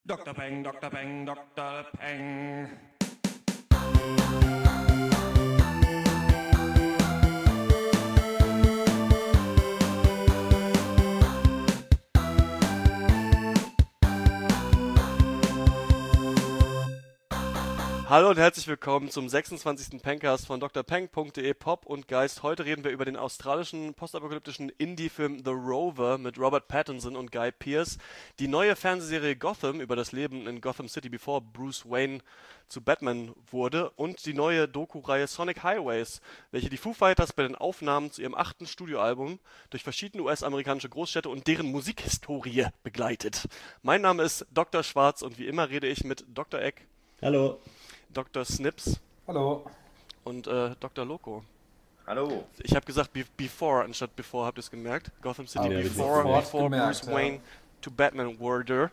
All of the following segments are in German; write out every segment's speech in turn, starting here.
Dr. Peng, Dr. Peng, Dr. Peng. Hallo und herzlich willkommen zum 26. Pencast von drpeng.de Pop und Geist. Heute reden wir über den australischen postapokalyptischen Indie-Film The Rover mit Robert Pattinson und Guy Pearce, die neue Fernsehserie Gotham über das Leben in Gotham City, bevor Bruce Wayne zu Batman wurde, und die neue Doku-Reihe Sonic Highways, welche die Foo Fighters bei den Aufnahmen zu ihrem 8. Studioalbum durch verschiedene US-amerikanische Großstädte und deren Musikhistorie begleitet. Mein Name ist Dr. Schwarz und wie immer rede ich mit Dr. Eck. Hallo. Dr. Snips. Hallo. Und Dr. Loco. Hallo. Ich habe gesagt before anstatt before, habt ihr es gemerkt? Gotham City before gemerkt, Bruce Wayne to Batman wurde.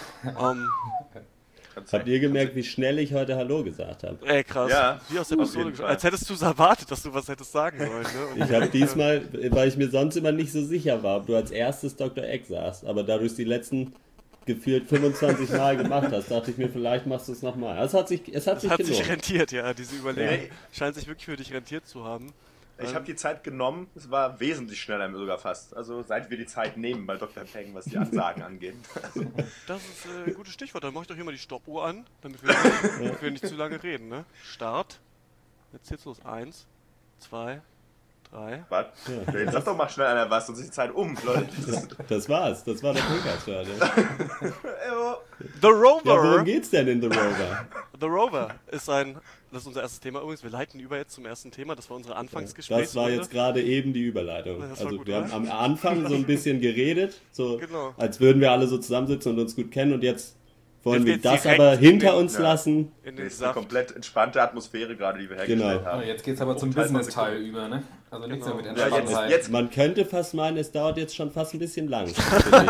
Habt ihr gemerkt, wie schnell ich heute Hallo gesagt habe? Ey, krass. Ja, Wie aus der auf Pistole jeden geschossen. Fall. Als hättest du es erwartet, dass du was hättest sagen sollen. Ne? Ich habe diesmal, weil ich mir sonst immer nicht so sicher war, ob du als erstes Dr. Eck sagst, aber da du es die letzten gefühlt 25 Mal gemacht hast, dachte ich mir, vielleicht machst du es nochmal. Es hat sich hat sich gelohnt. rentiert, ja. Diese Überlegung Ja. scheint sich wirklich für dich rentiert zu haben. Ich habe die Zeit genommen, es war wesentlich schneller sogar fast. Also seit wir die Zeit nehmen bei Dr. Peng, was die Ansagen angeht. Das ist ein gutes Stichwort. Dann mach ich doch hier mal die Stoppuhr an, damit wir nicht zu lange reden. Ne? Start. Jetzt geht's los. 1, 2, 3. Was? Ja. Jetzt sag doch mal schnell einer was, sonst ist die Zeit um, Leute. Das war's, das war der Podcast für heute. The Rover! Ja, worum geht's denn in The Rover? The Rover ist das ist unser erstes Thema übrigens. Wir leiten über jetzt zum ersten Thema. Das war unsere Anfangsgespräch. Das war jetzt gerade eben die Überleitung. Das war Also gut, wir oder? haben am Anfang so ein bisschen geredet, so Genau. als würden wir alle so zusammensitzen und uns gut kennen, und jetzt wollen Jetzt wir geht's das direkt aber in hinter den- uns ja. lassen. In Das den ist eine Saft. komplett entspannte Atmosphäre gerade, die wir hergestellt Genau. haben. Jetzt geht's aber zum Teil von Business-Teil über, ne? Also nichts Genau. mehr mit Ja, Entspanntheit. jetzt Man könnte fast meinen, es dauert jetzt schon fast ein bisschen lang. finde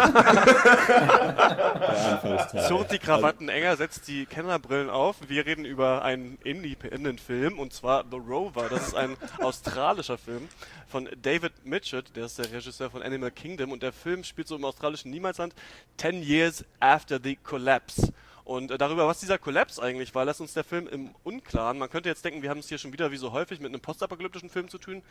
ich. Der Anfangsteil. Zurrt die Krawatten enger, setzt die Kennerbrillen auf. Wir reden über einen Independent-Film, und zwar The Rover. Das ist ein australischer Film von David Mitchett, der ist der Regisseur von Animal Kingdom, und der Film spielt so im australischen Niemalsland 10 Years After the Collapse. Und darüber, was dieser Kollaps eigentlich war, lässt uns der Film im Unklaren. Man könnte jetzt denken, wir haben es hier schon wieder wie so häufig mit einem postapokalyptischen Film zu tun,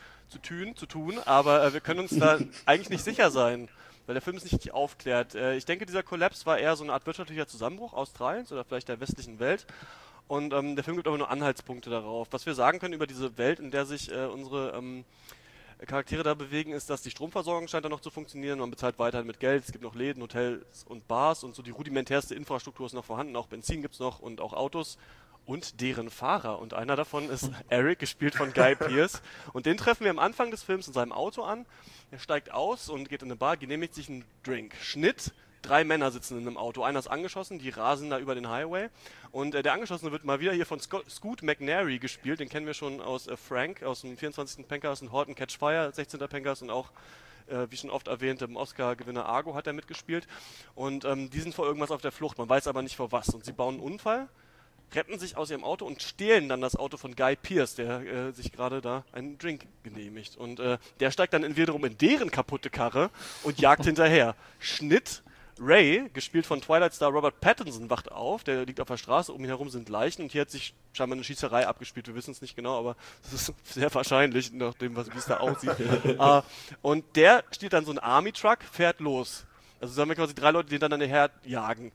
aber wir können uns da eigentlich nicht sicher sein, weil der Film ist nicht richtig aufklärt. Ich denke, dieser Kollaps war eher so eine Art wirtschaftlicher Zusammenbruch Australiens oder vielleicht der westlichen Welt. Und der Film gibt aber nur Anhaltspunkte darauf. Was wir sagen können über diese Welt, in der sich unsere Charaktere da bewegen, ist, dass die Stromversorgung scheint da noch zu funktionieren. Man bezahlt weiterhin mit Geld. Es gibt noch Läden, Hotels und Bars, und so die rudimentärste Infrastruktur ist noch vorhanden. Auch Benzin gibt es noch und auch Autos und deren Fahrer. Und einer davon ist Eric, gespielt von Guy Pearce. Und den treffen wir am Anfang des Films in seinem Auto an. Er steigt aus und geht in eine Bar, genehmigt sich einen Drink. Schnitt. 3 Männer sitzen in einem Auto. Einer ist angeschossen, die rasen da über den Highway. Und der Angeschossene wird mal wieder hier von Scoot McNairy gespielt. Den kennen wir schon aus Frank, aus dem 24. Pencast und Horton Catch Fire, 16. Pencast, und auch, wie schon oft erwähnt, im Oscar-Gewinner Argo hat er mitgespielt. Und die sind vor irgendwas auf der Flucht, man weiß aber nicht vor was. Und sie bauen einen Unfall, retten sich aus ihrem Auto und stehlen dann das Auto von Guy Pearce, der sich gerade da einen Drink genehmigt. Und der steigt dann wiederum in deren kaputte Karre und jagt hinterher. Schnitt. Ray, gespielt von Twilight-Star Robert Pattinson, wacht auf, der liegt auf der Straße, um ihn herum sind Leichen, und hier hat sich scheinbar eine Schießerei abgespielt, wir wissen es nicht genau, aber es ist sehr wahrscheinlich, nach dem, wie es da aussieht. Und der steht dann so ein Army-Truck, fährt los. Also sagen wir quasi 3 Leute, die hintereinander herjagen.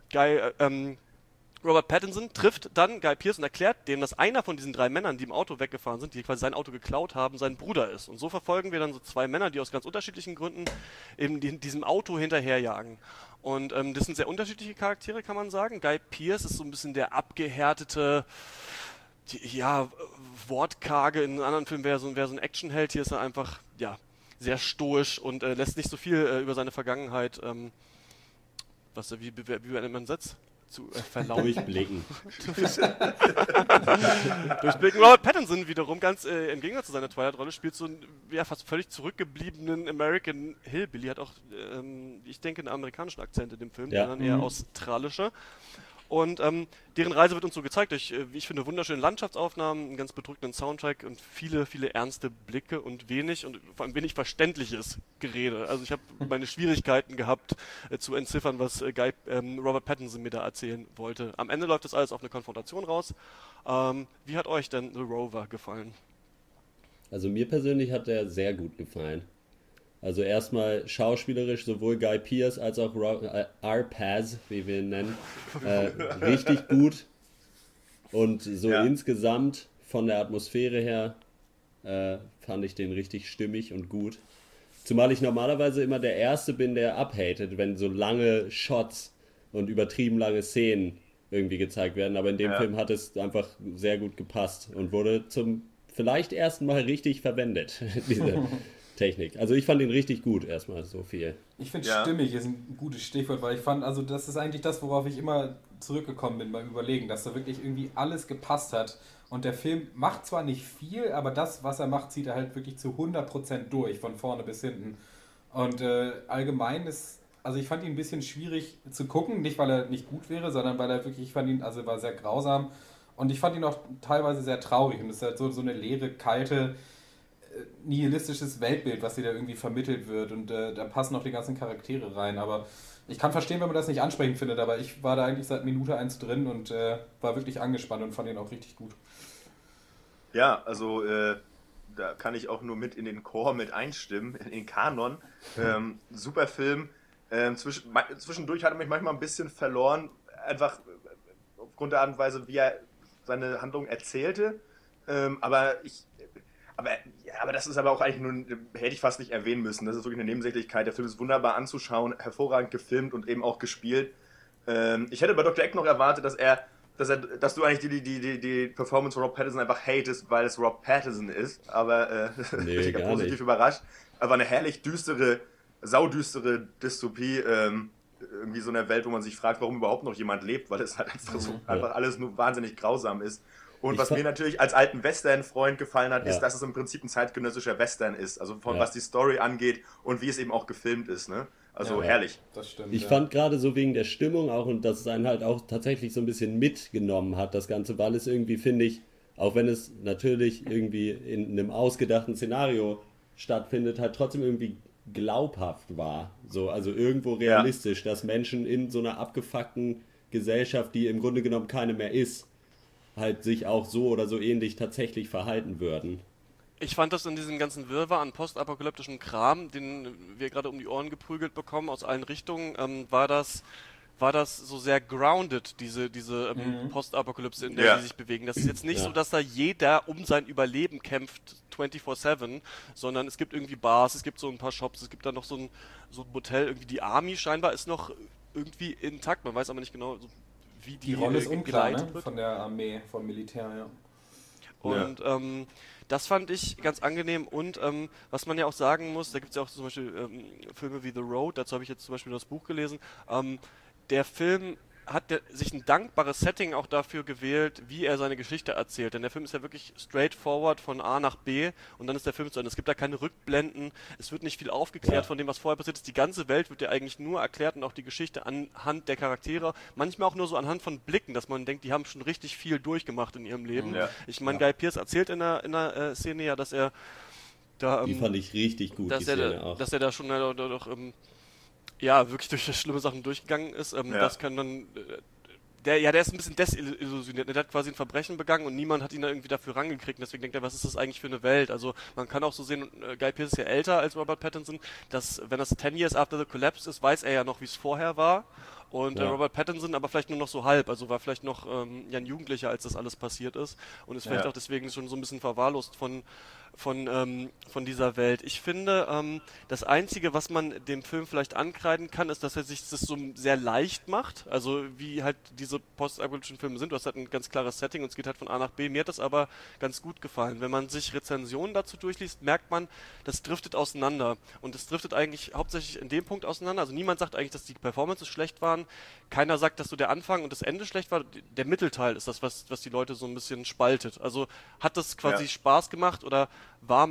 Robert Pattinson trifft dann Guy Pearce und erklärt dem, dass einer von diesen 3 Männern, die im Auto weggefahren sind, die quasi sein Auto geklaut haben, sein Bruder ist. Und so verfolgen wir dann so 2 Männer, die aus ganz unterschiedlichen Gründen eben diesem Auto hinterherjagen. Und das sind sehr unterschiedliche Charaktere, kann man sagen. Guy Pearce ist so ein bisschen der abgehärtete, wortkarge. In anderen Filmen wäre so ein Actionheld. Hier ist er einfach, sehr stoisch und lässt nicht so viel über seine Vergangenheit, wie nennt man Satz? Zu verlauten. Durchblicken. Durchblicken. Robert Pattinson wiederum, ganz im Gegensatz zu seiner Twilight-Rolle, spielt so einen fast völlig zurückgebliebenen American Hillbilly. Hat auch, ich denke, einen amerikanischen Akzent in dem Film, Ja. sondern eher australische. Und deren Reise wird uns so gezeigt durch, wie ich finde, wunderschöne Landschaftsaufnahmen, einen ganz bedrückenden Soundtrack und viele, viele ernste Blicke und vor allem wenig verständliches Gerede. Also ich habe meine Schwierigkeiten gehabt, zu entziffern, was Robert Pattinson mir da erzählen wollte. Am Ende läuft das alles auf eine Konfrontation raus. Wie hat euch denn The Rover gefallen? Also mir persönlich hat der sehr gut gefallen. Also erstmal schauspielerisch sowohl Guy Pearce als auch R-Paz, wie wir ihn nennen, richtig gut. Und so insgesamt von der Atmosphäre her fand ich den richtig stimmig und gut. Zumal ich normalerweise immer der Erste bin, der abhatet, wenn so lange Shots und übertrieben lange Szenen irgendwie gezeigt werden. Aber in dem Film hat es einfach sehr gut gepasst und wurde zum vielleicht ersten Mal richtig verwendet, diese Technik. Also ich fand ihn richtig gut, erstmal so viel. Ich finde stimmig ist ein gutes Stichwort, weil ich fand, also das ist eigentlich das, worauf ich immer zurückgekommen bin beim Überlegen, dass da wirklich irgendwie alles gepasst hat. Und der Film macht zwar nicht viel, aber das, was er macht, zieht er halt wirklich zu 100% durch, von vorne bis hinten. Und allgemein also ich fand ihn ein bisschen schwierig zu gucken, nicht weil er nicht gut wäre, sondern weil er wirklich, ich fand ihn, also er war sehr grausam. Und ich fand ihn auch teilweise sehr traurig. Und es ist halt so eine leere, kalte, nihilistisches Weltbild, was dir da irgendwie vermittelt wird. Und da passen auch die ganzen Charaktere rein. Aber ich kann verstehen, wenn man das nicht ansprechend findet. Aber ich war da eigentlich seit Minute 1 drin und war wirklich angespannt und fand ihn auch richtig gut. Ja, also da kann ich auch nur mit in den Chor mit einstimmen, in den Kanon. Super Film. Zwischendurch hat er mich manchmal ein bisschen verloren, einfach aufgrund der Art und Weise, wie er seine Handlung erzählte. Aber das ist aber auch eigentlich nur, hätte ich fast nicht erwähnen müssen. Das ist wirklich eine Nebensächlichkeit. Der Film ist wunderbar anzuschauen, hervorragend gefilmt und eben auch gespielt. Ich hätte bei Dr. Eck noch erwartet, dass du eigentlich die Performance von Rob Pattinson einfach hatest, weil es Rob Pattinson ist. Aber bin ich ganz positiv überrascht. Aber eine herrlich saudüstere Dystopie, irgendwie so eine Welt, wo man sich fragt, warum überhaupt noch jemand lebt, weil es halt einfach alles nur wahnsinnig grausam ist. Und was mir natürlich als alten Western-Freund gefallen hat, ist, dass es im Prinzip ein zeitgenössischer Western ist. Also was die Story angeht und wie es eben auch gefilmt ist. Ne? Also herrlich. Das stimmt, ich fand gerade so wegen der Stimmung auch und dass es einen halt auch tatsächlich so ein bisschen mitgenommen hat, das Ganze, weil es irgendwie, finde ich, auch wenn es natürlich irgendwie in einem ausgedachten Szenario stattfindet, halt trotzdem irgendwie glaubhaft war. So, also irgendwo realistisch, dass Menschen in so einer abgefuckten Gesellschaft, die im Grunde genommen keine mehr ist, halt sich auch so oder so ähnlich tatsächlich verhalten würden. Ich fand das in diesem ganzen Wirrwarr an postapokalyptischen Kram, den wir gerade um die Ohren geprügelt bekommen aus allen Richtungen, war das so sehr grounded, diese Postapokalypse, in der sie sich bewegen. Das ist jetzt nicht so, dass da jeder um sein Überleben kämpft 24/7, sondern es gibt irgendwie Bars, es gibt so ein paar Shops, es gibt da noch so ein Hotel, irgendwie die Army scheinbar ist noch irgendwie intakt, man weiß aber nicht genau, wie die Rolle ist unklar, ne? wird. Von der Armee, vom Militär, ja. Und das fand ich ganz angenehm und was man ja auch sagen muss, da gibt es ja auch zum Beispiel Filme wie The Road, dazu habe ich jetzt zum Beispiel das Buch gelesen, der Film hat sich ein dankbares Setting auch dafür gewählt, wie er seine Geschichte erzählt. Denn der Film ist ja wirklich straightforward von A nach B und dann ist der Film zu Ende. Es gibt da keine Rückblenden, es wird nicht viel aufgeklärt von dem, was vorher passiert ist. Die ganze Welt wird ja eigentlich nur erklärt und auch die Geschichte anhand der Charaktere. Manchmal auch nur so anhand von Blicken, dass man denkt, die haben schon richtig viel durchgemacht in ihrem Leben. Ja. Ich meine, Guy Pearce erzählt in der Szene ja, dass er da... die fand ich richtig gut, dass er da schon wirklich durch schlimme Sachen durchgegangen ist. Das kann dann... Der ist ein bisschen desillusioniert. Der hat quasi ein Verbrechen begangen und niemand hat ihn da irgendwie dafür rangekriegt. Und deswegen denkt er, was ist das eigentlich für eine Welt? Also man kann auch so sehen, Guy Pearce ist ja älter als Robert Pattinson, dass wenn das 10 years after the collapse ist, weiß er ja noch, wie es vorher war. Und Robert Pattinson aber vielleicht nur noch so halb, also war vielleicht noch ein Jugendlicher, als das alles passiert ist. Und ist vielleicht auch deswegen schon so ein bisschen verwahrlost von dieser Welt. Ich finde, das Einzige, was man dem Film vielleicht ankreiden kann, ist, dass er sich das so sehr leicht macht. Also wie halt diese postapokalyptischen Filme sind. Du hast halt ein ganz klares Setting und es geht halt von A nach B. Mir hat das aber ganz gut gefallen. Wenn man sich Rezensionen dazu durchliest, merkt man, das driftet auseinander. Und es driftet eigentlich hauptsächlich in dem Punkt auseinander. Also niemand sagt eigentlich, dass die Performances schlecht waren. Keiner sagt, dass so der Anfang und das Ende schlecht war. Der Mittelteil ist das, was die Leute so ein bisschen spaltet. Also hat das quasi Spaß gemacht oder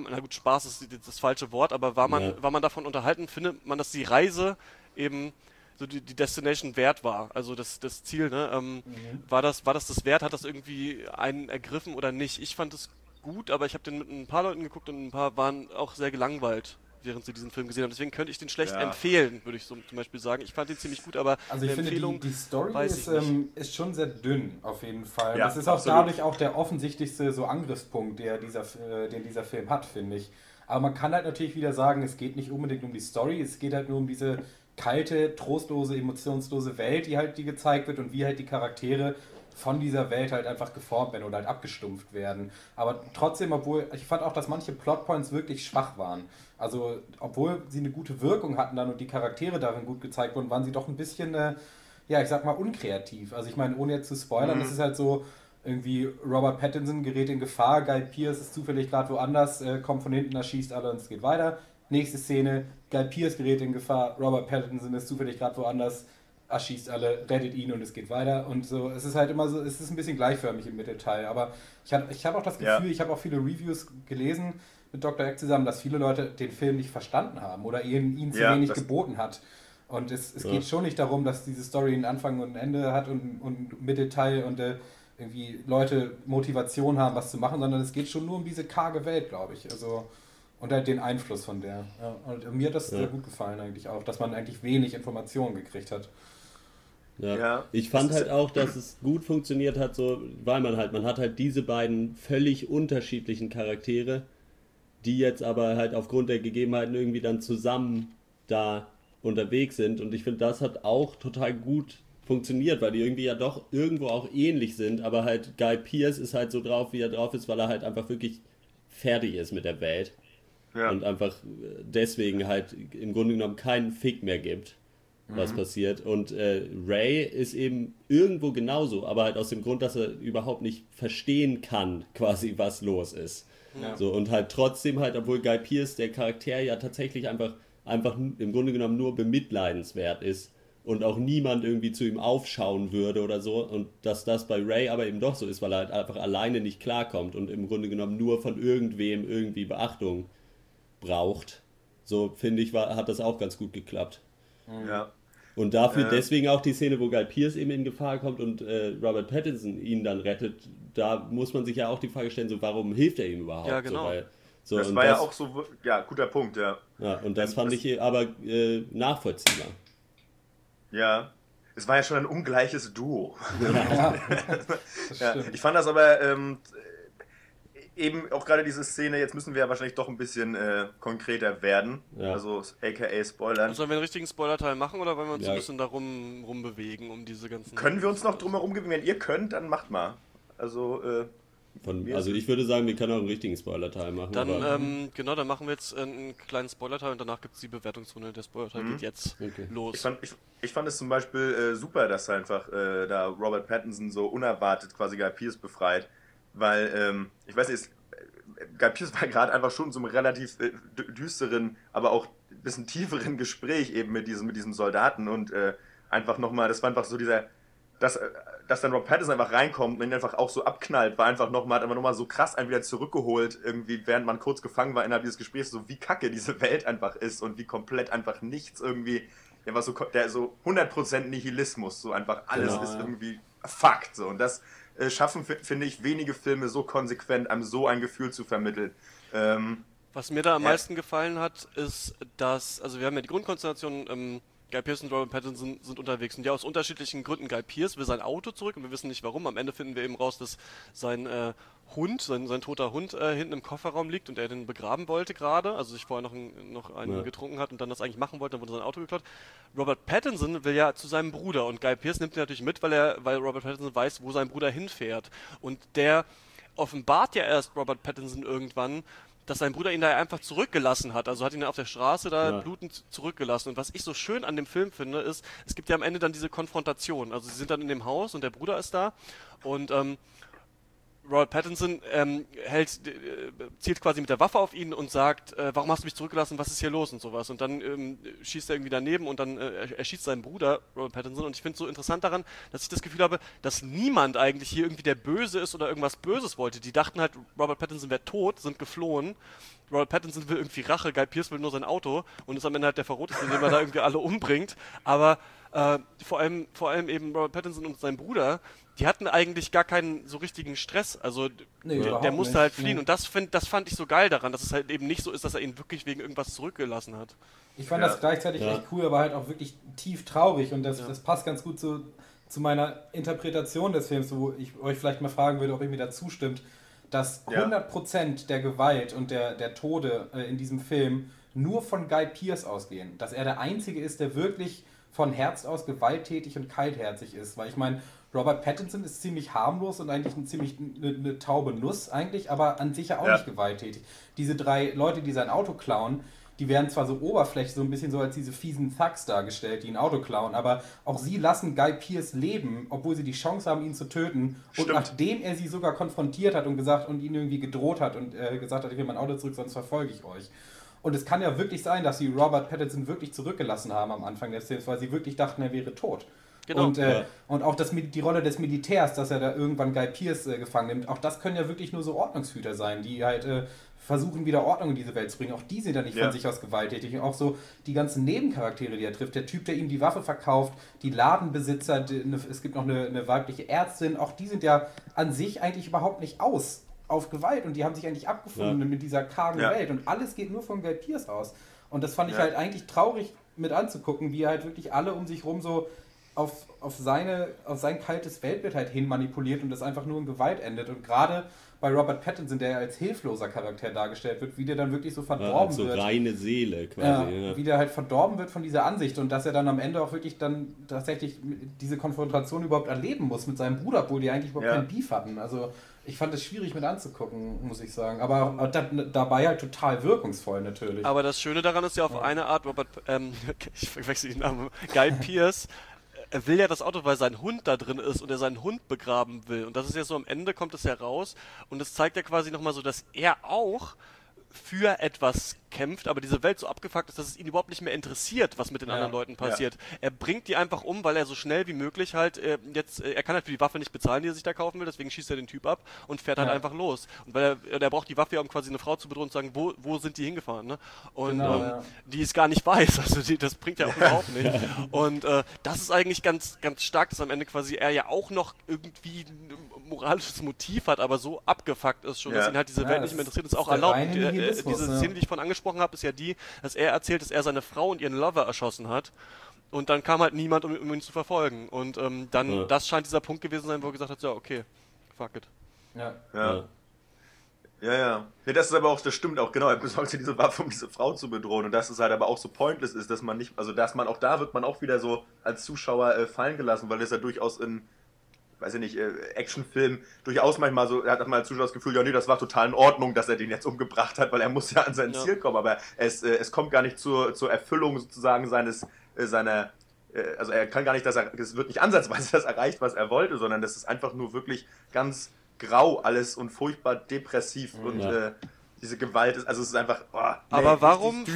Spaß ist das falsche Wort, aber war man davon unterhalten, findet man, dass die Reise eben so die Destination wert war, also das Ziel, ne? War das wert? Hat das irgendwie einen ergriffen oder nicht? Ich fand es gut, aber ich habe den mit ein paar Leuten geguckt und ein paar waren auch sehr gelangweilt, während sie diesen Film gesehen haben. Deswegen könnte ich den schlecht empfehlen, würde ich so zum Beispiel sagen. Ich fand den ziemlich gut, aber also ich finde, Empfehlung die Story ist schon sehr dünn, auf jeden Fall. Ja, das ist auch absolut. dadurch auch der offensichtlichste so Angriffspunkt, den dieser Film hat, finde ich. Aber man kann halt natürlich wieder sagen, es geht nicht unbedingt um die Story, es geht halt nur um diese kalte, trostlose, emotionslose Welt, die gezeigt wird und wie halt die Charaktere von dieser Welt halt einfach geformt werden oder halt abgestumpft werden. Aber trotzdem, ich fand auch, dass manche Plotpoints wirklich schwach waren. Also, obwohl sie eine gute Wirkung hatten dann und die Charaktere darin gut gezeigt wurden, waren sie doch ein bisschen, ich sag mal, unkreativ. Also ich meine, ohne jetzt zu spoilern, das ist halt so, irgendwie Robert Pattinson gerät in Gefahr, Guy Pearce ist zufällig gerade woanders, kommt von hinten, erschießt alle und es geht weiter. Nächste Szene, Guy Pearce gerät in Gefahr, Robert Pattinson ist zufällig gerade woanders, erschießt alle, rettet ihn und es geht weiter. Und so, es ist halt immer so, es ist ein bisschen gleichförmig im Mittelteil. Aber ich hab auch das Gefühl, ich habe auch viele Reviews gelesen mit Dr. Egg zusammen, dass viele Leute den Film nicht verstanden haben oder ihn zu wenig geboten hat. Und es geht schon nicht darum, dass diese Story einen Anfang und ein Ende hat und Mittelteil und irgendwie Leute Motivation haben, was zu machen, sondern es geht schon nur um diese karge Welt, glaube ich. Also, und halt den Einfluss von der. Ja, und mir hat das sehr gut gefallen eigentlich auch, dass man eigentlich wenig Informationen gekriegt hat. Ja. Ich fand halt auch, dass es gut funktioniert hat, so, weil man hat halt diese beiden völlig unterschiedlichen Charaktere, die jetzt aber halt aufgrund der Gegebenheiten irgendwie dann zusammen da unterwegs sind. Und ich finde, das hat auch total gut funktioniert, weil die irgendwie ja doch irgendwo auch ähnlich sind, aber halt Guy Pearce ist halt so drauf, wie er drauf ist, weil er halt einfach wirklich fertig ist mit der Welt. Ja. Und einfach deswegen halt im Grunde genommen keinen Fick mehr gibt, was passiert. Und Ray ist eben irgendwo genauso, aber halt aus dem Grund, dass er überhaupt nicht verstehen kann, quasi, was los ist. Ja. So, und halt trotzdem halt, obwohl Guy Pearce, der Charakter ja tatsächlich einfach im Grunde genommen nur bemitleidenswert ist und auch niemand irgendwie zu ihm aufschauen würde oder so, und dass das bei Ray aber eben doch so ist, weil er halt einfach alleine nicht klarkommt und im Grunde genommen nur von irgendwem irgendwie Beachtung braucht. So, finde ich, hat das auch ganz gut geklappt. Ja. Und dafür deswegen auch die Szene, wo Guy Pearce eben in Gefahr kommt und Robert Pattinson ihn dann rettet, da muss man sich ja auch die Frage stellen, so, warum hilft er ihm überhaupt? Ja, genau. Das war ja auch so, guter Punkt, ja. Ja, und das fand ich aber nachvollziehbar. Ja, es war ja schon ein ungleiches Duo. Ja, ich fand das aber eben auch gerade diese Szene, jetzt müssen wir ja wahrscheinlich doch ein bisschen konkreter werden, also aka Spoilern. Sollen wir einen richtigen Spoiler-Teil machen oder wollen wir uns ein bisschen da rumbewegen um diese ganzen... Können wir uns noch drumherum bewegen? Wenn ihr könnt, dann macht mal. Also ich würde sagen, wir können auch einen richtigen Spoiler-Teil machen. Dann, dann machen wir jetzt einen kleinen Spoiler-Teil und danach gibt es die Bewertungsrunde. Der Spoiler-Teil geht jetzt los. Ich fand es zum Beispiel super, dass einfach da Robert Pattinson so unerwartet quasi Guy Pearce befreit, weil, ich weiß nicht, Guy Pearce war gerade einfach schon in so einem relativ düsteren, aber auch ein bisschen tieferen Gespräch eben mit diesem Soldaten und einfach nochmal, das war einfach so dass dann Robert Pattinson einfach reinkommt und ihn einfach auch so abknallt, hat einfach nochmal so krass einen wieder zurückgeholt, irgendwie, während man kurz gefangen war innerhalb dieses Gesprächs, so wie kacke diese Welt einfach ist und wie komplett einfach nichts irgendwie, der so 100% Nihilismus, so einfach alles ist irgendwie Fakt, so, und das schaffen, finde ich, wenige Filme so konsequent, einem so ein Gefühl zu vermitteln. Was mir da am meisten gefallen hat, ist, dass, also wir haben ja die Grundkonstellation, Guy Pearce und Robert Pattinson sind unterwegs und ja aus unterschiedlichen Gründen. Guy Pearce will sein Auto zurück und wir wissen nicht warum. Am Ende finden wir eben raus, dass sein Hund, sein toter Hund hinten im Kofferraum liegt und er den begraben wollte gerade, also sich vorher noch einen getrunken hat und dann das eigentlich machen wollte, dann wurde sein Auto geklaut. Robert Pattinson will ja zu seinem Bruder und Guy Pearce nimmt ihn natürlich mit, weil Robert Pattinson weiß, wo sein Bruder hinfährt. Und der offenbart ja erst Robert Pattinson irgendwann, dass sein Bruder ihn da einfach zurückgelassen hat. Also hat ihn auf der Straße da blutend zurückgelassen. Und was ich so schön an dem Film finde, ist, es gibt ja am Ende dann diese Konfrontation. Also sie sind dann in dem Haus und der Bruder ist da und Robert Pattinson zielt quasi mit der Waffe auf ihn und sagt, warum hast du mich zurückgelassen, was ist hier los und sowas. Und dann schießt er irgendwie daneben und dann erschießt seinen Bruder, Robert Pattinson. Und ich finde es so interessant daran, dass ich das Gefühl habe, dass niemand eigentlich hier irgendwie der Böse ist oder irgendwas Böses wollte. Die dachten halt, Robert Pattinson wäre tot, sind geflohen. Robert Pattinson will irgendwie Rache, Guy Pearce will nur sein Auto und ist am Ende halt der Verroteste, indem er da irgendwie alle umbringt. Aber vor allem eben Robert Pattinson und sein Bruder, die hatten eigentlich gar keinen so richtigen Stress. Also der musste halt fliehen. Und das fand ich so geil daran, dass es halt eben nicht so ist, dass er ihn wirklich wegen irgendwas zurückgelassen hat. Ich fand das gleichzeitig echt cool, aber halt auch wirklich tief traurig. Und das passt ganz gut zu meiner Interpretation des Films, wo ich euch vielleicht mal fragen würde, ob ihr mir da zustimmt, dass 100% der Gewalt und der Tode in diesem Film nur von Guy Pearce ausgehen. Dass er der Einzige ist, der wirklich von Herz aus gewalttätig und kaltherzig ist. Weil ich meine, Robert Pattinson ist ziemlich harmlos und eigentlich eine taube Nuss eigentlich, aber an sich ja auch nicht gewalttätig. Diese 3 Leute, die sein Auto klauen, die werden zwar so oberflächlich so ein bisschen so als diese fiesen Thugs dargestellt, die ein Auto klauen, aber auch sie lassen Guy Pearce leben, obwohl sie die Chance haben, ihn zu töten. Und nachdem er sie sogar konfrontiert hat und ihn irgendwie gedroht hat und gesagt hat, ich will mein Auto zurück, sonst verfolge ich euch. Und es kann ja wirklich sein, dass sie Robert Pattinson wirklich zurückgelassen haben am Anfang des Films, weil sie wirklich dachten, er wäre tot. Genau. Und auch die Rolle des Militärs, dass er da irgendwann Guy Pearce gefangen nimmt, auch das können ja wirklich nur so Ordnungshüter sein, die halt versuchen, wieder Ordnung in diese Welt zu bringen. Auch die sind ja nicht von sich aus gewalttätig. Und auch so die ganzen Nebencharaktere, die er trifft. Der Typ, der ihm die Waffe verkauft, die Ladenbesitzer, es gibt noch eine weibliche Ärztin, auch die sind ja an sich eigentlich überhaupt nicht aus auf Gewalt und die haben sich eigentlich abgefunden mit dieser kargen Welt und alles geht nur von Guy Pearce aus. Und das fand ich halt eigentlich traurig mit anzugucken, wie er halt wirklich alle um sich rum so auf sein kaltes Weltbild halt hin manipuliert und das einfach nur in Gewalt endet. Und gerade bei Robert Pattinson, der als hilfloser Charakter dargestellt wird, wie der dann wirklich so verdorben wird. So reine Seele quasi. Wie der halt verdorben wird von dieser Ansicht und dass er dann am Ende auch wirklich dann tatsächlich diese Konfrontation überhaupt erleben muss mit seinem Bruder, obwohl die eigentlich überhaupt keinen Beef hatten. Also ich fand es schwierig mit anzugucken, muss ich sagen. Aber dabei halt total wirkungsvoll natürlich. Aber das Schöne daran ist ja auf eine Art, ich verwechsel den Namen, Guy Pearce, er will ja das Auto, weil sein Hund da drin ist und er seinen Hund begraben will. Und das ist ja so, am Ende kommt es heraus und es zeigt ja quasi nochmal so, dass er auch für etwas kämpft, aber diese Welt so abgefuckt ist, dass es ihn überhaupt nicht mehr interessiert, was mit den anderen Leuten passiert. Ja. Er bringt die einfach um, weil er so schnell wie möglich halt er kann halt für die Waffe nicht bezahlen, die er sich da kaufen will, deswegen schießt er den Typ ab und fährt halt einfach los. Und weil er braucht die Waffe ja, um quasi eine Frau zu bedrohen und zu sagen, wo sind die hingefahren, ne? Und die es gar nicht weiß, also das bringt ja auch überhaupt nicht. Und das ist eigentlich ganz, ganz stark, dass am Ende quasi er ja auch noch irgendwie ein moralisches Motiv hat, aber so abgefuckt ist schon, dass ihn halt diese Welt nicht mehr interessiert, ist auch erlaubt. Diese Szene, die ich von angesprochen habe, ist ja die, dass er erzählt, dass er seine Frau und ihren Lover erschossen hat und dann kam halt niemand, um ihn zu verfolgen. Und das scheint dieser Punkt gewesen sein, wo er gesagt hat, ja, okay, fuck it. Ja, das ist aber auch, das stimmt auch, genau, er besorgt sich diese Waffe, um diese Frau zu bedrohen und dass es halt aber auch so pointless ist, dass man nicht, also dass man auch da wird man auch wieder so als Zuschauer fallen gelassen, weil das ja durchaus in weiß ich nicht, Actionfilm durchaus manchmal so, er hat mal als Zuschauer das Gefühl, ja nee, das war total in Ordnung, dass er den jetzt umgebracht hat, weil er muss ja an sein Ziel kommen, aber es kommt gar nicht zur Erfüllung sozusagen also er kann gar nicht, es wird nicht ansatzweise das erreicht, was er wollte, sondern das ist einfach nur wirklich ganz grau alles und furchtbar depressiv und diese Gewalt ist, also es ist einfach, aber warum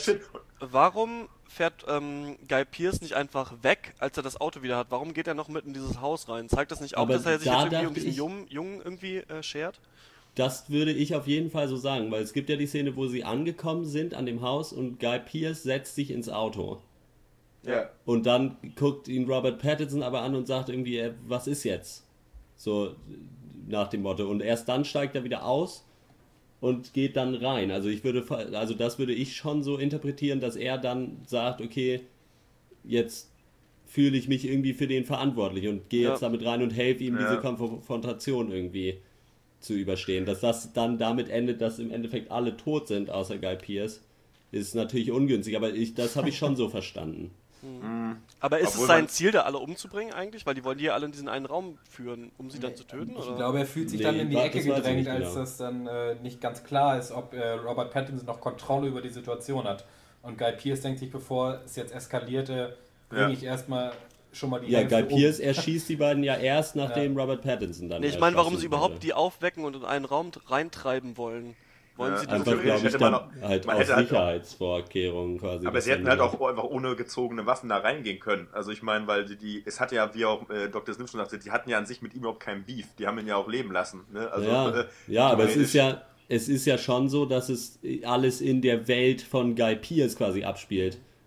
fährt Guy Pearce nicht einfach weg, als er das Auto wieder hat? Warum geht er noch mit in dieses Haus rein? Zeigt das nicht auch, dass er sich jetzt irgendwie um diesen Jungen irgendwie schert? Das würde ich auf jeden Fall so sagen, weil es gibt ja die Szene, wo sie angekommen sind an dem Haus und Guy Pearce setzt sich ins Auto. Ja. Und dann guckt ihn Robert Pattinson aber an und sagt irgendwie, was ist jetzt? So nach dem Motto. Und erst dann steigt er wieder aus und geht dann rein. Also das würde ich schon so interpretieren, dass er dann sagt, okay, jetzt fühle ich mich irgendwie für den verantwortlich und gehe jetzt damit rein und helfe ihm, diese Konfrontation irgendwie zu überstehen. Dass das dann damit endet, dass im Endeffekt alle tot sind, außer Guy Pearce, ist natürlich ungünstig, aber das habe ich schon so verstanden. Aber ist es sein Ziel, da alle umzubringen eigentlich? Weil die wollen die ja alle in diesen einen Raum führen, um sie dann zu töten? Ich glaube, er fühlt sich dann in die Ecke gedrängt, als das dann nicht ganz klar ist, ob Robert Pattinson noch Kontrolle über die Situation hat. Und Guy Pearce denkt sich, bevor es jetzt eskalierte, bringe ich erstmal schon mal die Hälfte Guy Pearce erschießt die beiden ja erst, nachdem Robert Pattinson dann ich meine, warum sie überhaupt die aufwecken und in einen Raum reintreiben wollen. Wollen sie einfach, glaube ich, dann halt aus Sicherheitsvorkehrungen quasi. Aber sie hätten halt auch einfach ohne gezogene Waffen da reingehen können. Also ich meine, weil es hat ja, wie auch Dr. Smith schon sagte, die hatten ja an sich mit ihm überhaupt keinen Beef. Die haben ihn ja auch leben lassen. Ne? Also, aber es ist ja schon so, dass es alles in der Welt von Guy Pearce quasi abspielt.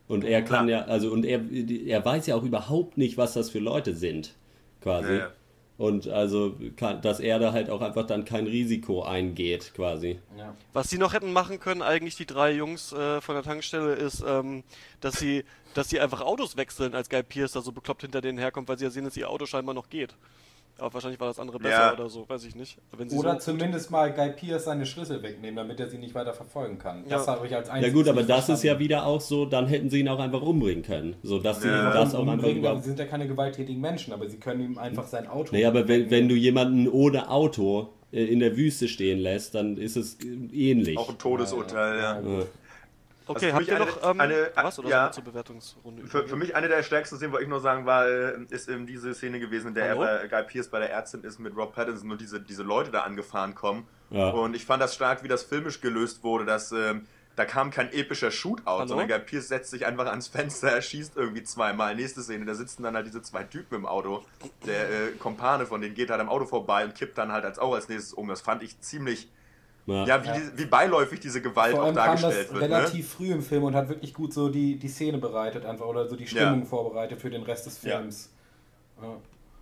Und er kann er weiß ja auch überhaupt nicht, was das für Leute sind, quasi. Ja. Und also, dass er da halt auch einfach dann kein Risiko eingeht, quasi. Ja. Was sie noch hätten machen können, eigentlich die 3 Jungs von der Tankstelle, ist, dass sie einfach Autos wechseln, als Guy Pearce da so bekloppt hinter denen herkommt, weil sie ja sehen, dass ihr Auto scheinbar noch geht. Aber wahrscheinlich war das andere besser oder so, weiß ich nicht. Wenn sie Oder so zumindest mal Guy Pearce seine Schlüssel wegnehmen, damit er sie nicht weiter verfolgen kann. Das habe ich als Ja einziges gut, aber nicht das ist verstanden. ja wieder auch so, dann hätten sie ihn auch einfach umbringen können. So, dass sie ihm das auch einfach Umbringen, aber überhaupt... sie sind ja keine gewalttätigen Menschen, aber sie können ihm einfach sein Auto... Nee, aber wenn du jemanden ohne Auto in der Wüste stehen lässt, dann ist es ähnlich. Auch ein Todesurteil, ja. Ja. Okay, Also für habt ihr mich noch was oder ja. sollen wir zur Bewertungsrunde Für mich eine der stärksten Szenen, wollte ich nur sagen, ist diese Szene gewesen, in der er Guy Pearce bei der Ärztin ist mit Rob Pattinson und diese Leute da angefahren kommen. Ja. Und ich fand das stark, wie das filmisch gelöst wurde, dass da kam kein epischer Shootout, sondern Guy Pearce setzt sich einfach ans Fenster, er schießt irgendwie 2-mal. Nächste Szene, da sitzen dann halt diese 2 Typen im Auto. Der Kumpane von denen geht halt am Auto vorbei und kippt dann halt als nächstes um. Das fand ich ziemlich... Ja, wie beiläufig diese Gewalt Vor auch allem kam dargestellt das wird. relativ früh im Film und hat wirklich gut so die Szene bereitet einfach oder so die Stimmung vorbereitet für den Rest des Films. Ja.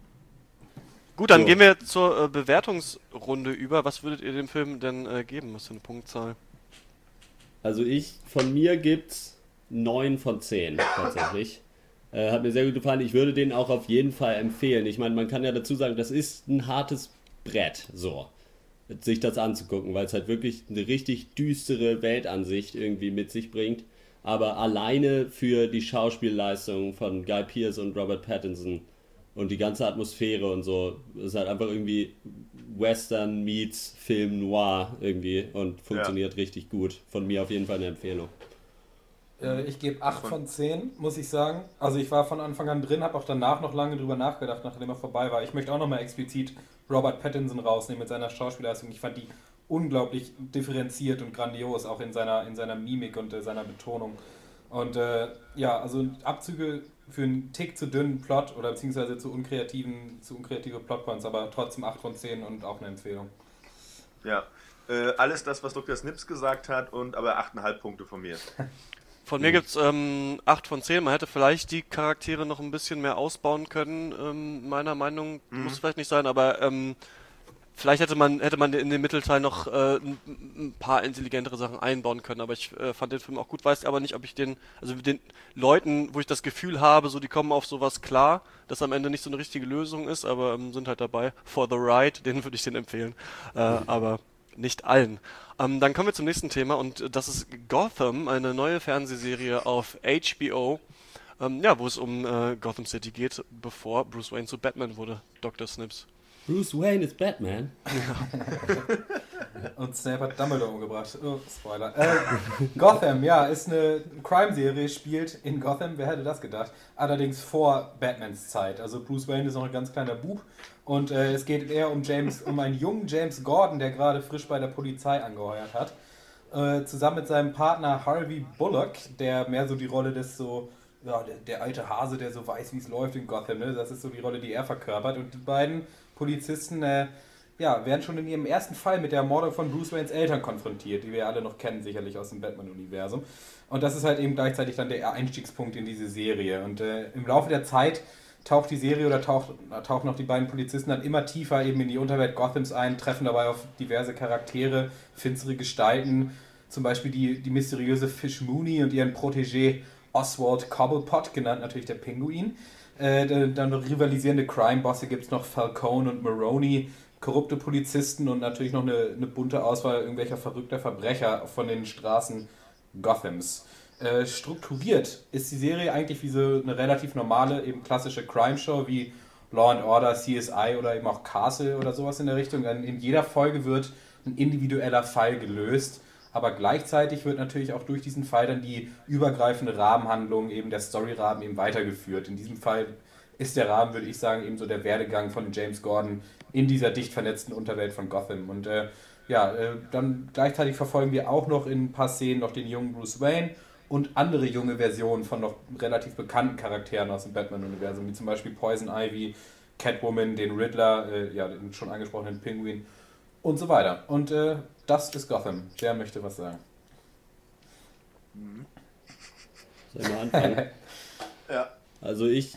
Gut, dann gehen wir zur Bewertungsrunde über. Was würdet ihr dem Film denn geben? Was für eine Punktzahl? Also von mir gibt's 9 von 10 tatsächlich. Hat mir sehr gut gefallen. Ich würde den auch auf jeden Fall empfehlen. Ich meine, man kann ja dazu sagen, das ist ein hartes Brett, so, sich das anzugucken, weil es halt wirklich eine richtig düstere Weltansicht irgendwie mit sich bringt. Aber alleine für die Schauspielleistung von Guy Pearce und Robert Pattinson und die ganze Atmosphäre und so, ist halt einfach irgendwie Western meets Film Noir irgendwie und funktioniert richtig gut. Von mir auf jeden Fall eine Empfehlung. Ich gebe 8 von 10, muss ich sagen. Also ich war von Anfang an drin, habe auch danach noch lange drüber nachgedacht, nachdem er vorbei war. Ich möchte auch nochmal explizit Robert Pattinson rausnehmen mit seiner Schauspielleistung. Ich fand die unglaublich differenziert und grandios, auch in seiner Mimik und seiner Betonung. Und also Abzüge für einen Tick zu dünnen Plot oder beziehungsweise zu unkreative Plotpoints, aber trotzdem 8 von 10 und auch eine Empfehlung. Ja, alles das, was Dr. Snips gesagt hat, aber 8,5 Punkte von mir. Von mir gibt's 8 von 10. Man hätte vielleicht die Charaktere noch ein bisschen mehr ausbauen können, meiner Meinung. Muss vielleicht nicht sein, aber vielleicht hätte man in den Mittelteil noch ein paar intelligentere Sachen einbauen können, aber ich fand den Film auch gut, weiß aber nicht, ob ich mit den Leuten, wo ich das Gefühl habe, so die kommen auf sowas klar, das am Ende nicht so eine richtige Lösung ist, aber sind halt dabei. For the Ride, den würde ich den empfehlen, aber nicht allen. Dann kommen wir zum nächsten Thema und das ist Gotham, eine neue Fernsehserie auf HBO, wo es um Gotham City geht, bevor Bruce Wayne zu Batman wurde, Dr. Snips. Bruce Wayne ist Batman. Und Snape hat Dumbledore umgebracht. Oh, Spoiler. Gotham, ist eine Crime-Serie, spielt in Gotham, wer hätte das gedacht? Allerdings vor Batmans Zeit. Also Bruce Wayne ist noch ein ganz kleiner Bub und es geht eher um einen jungen James Gordon, der gerade frisch bei der Polizei angeheuert hat. Zusammen mit seinem Partner Harvey Bullock, der mehr so die Rolle des der alte Hase, der so weiß, wie es läuft in Gotham, ne? Das ist so die Rolle, die er verkörpert. Und die beiden Polizisten werden schon in ihrem ersten Fall mit der Ermordung von Bruce Waynes Eltern konfrontiert, die wir ja alle noch kennen, sicherlich aus dem Batman-Universum. Und das ist halt eben gleichzeitig dann der Einstiegspunkt in diese Serie. Und im Laufe der Zeit taucht die Serie oder tauchen auch die beiden Polizisten dann immer tiefer eben in die Unterwelt Gothams ein, treffen dabei auf diverse Charaktere, finstere Gestalten, zum Beispiel die mysteriöse Fish Mooney und ihren Protégé Oswald Cobblepot, genannt natürlich der Pinguin. Dann rivalisierende Crime-Bosse gibt es noch Falcone und Maroni, korrupte Polizisten und natürlich noch eine bunte Auswahl irgendwelcher verrückter Verbrecher von den Straßen Gothams. Strukturiert ist die Serie eigentlich wie so eine relativ normale, eben klassische Crime-Show wie Law and Order, CSI oder eben auch Castle oder sowas in der Richtung. In jeder Folge wird ein individueller Fall gelöst. Aber gleichzeitig wird natürlich auch durch diesen Fall dann die übergreifende Rahmenhandlung, eben der Storyrahmen eben weitergeführt. In diesem Fall ist der Rahmen, würde ich sagen, eben so der Werdegang von James Gordon in dieser dicht vernetzten Unterwelt von Gotham. Und dann gleichzeitig verfolgen wir auch noch in ein paar Szenen noch den jungen Bruce Wayne und andere junge Versionen von noch relativ bekannten Charakteren aus dem Batman-Universum, wie zum Beispiel Poison Ivy, Catwoman, den Riddler, den schon angesprochenen Pinguin und so weiter. Und das ist Gotham. Wer möchte was sagen? Soll ich mal anfangen? Ja. Also ich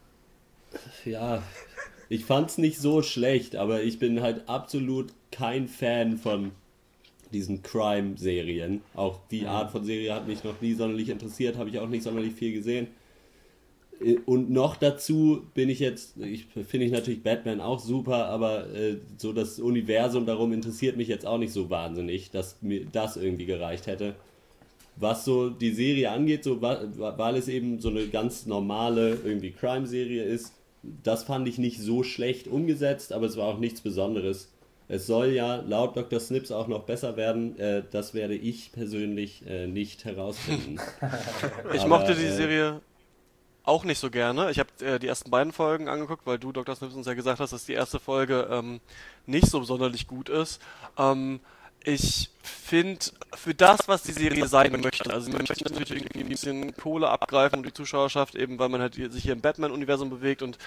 fand's nicht so schlecht, aber ich bin halt absolut kein Fan von diesen Crime-Serien. Auch die Art von Serie hat mich noch nie sonderlich interessiert, habe ich auch nicht sonderlich viel gesehen. Und noch dazu finde ich natürlich Batman auch super, aber so das Universum darum interessiert mich jetzt auch nicht so wahnsinnig, dass mir das irgendwie gereicht hätte. Was so die Serie angeht, so, weil es eben so eine ganz normale irgendwie Crime-Serie ist, das fand ich nicht so schlecht umgesetzt, aber es war auch nichts Besonderes. Es soll ja laut Dr. Snips auch noch besser werden, das werde ich persönlich nicht herausfinden. Ich mochte die Serie auch nicht so gerne. Ich habe die ersten beiden Folgen angeguckt, weil du, Dr. Snips, uns ja gesagt hast, dass die erste Folge nicht so sonderlich gut ist. Ich finde, für das, was die Serie sein möchte, also man möchte natürlich irgendwie ein bisschen Kohle abgreifen und die Zuschauerschaft eben, weil man halt sich hier im Batman-Universum bewegt und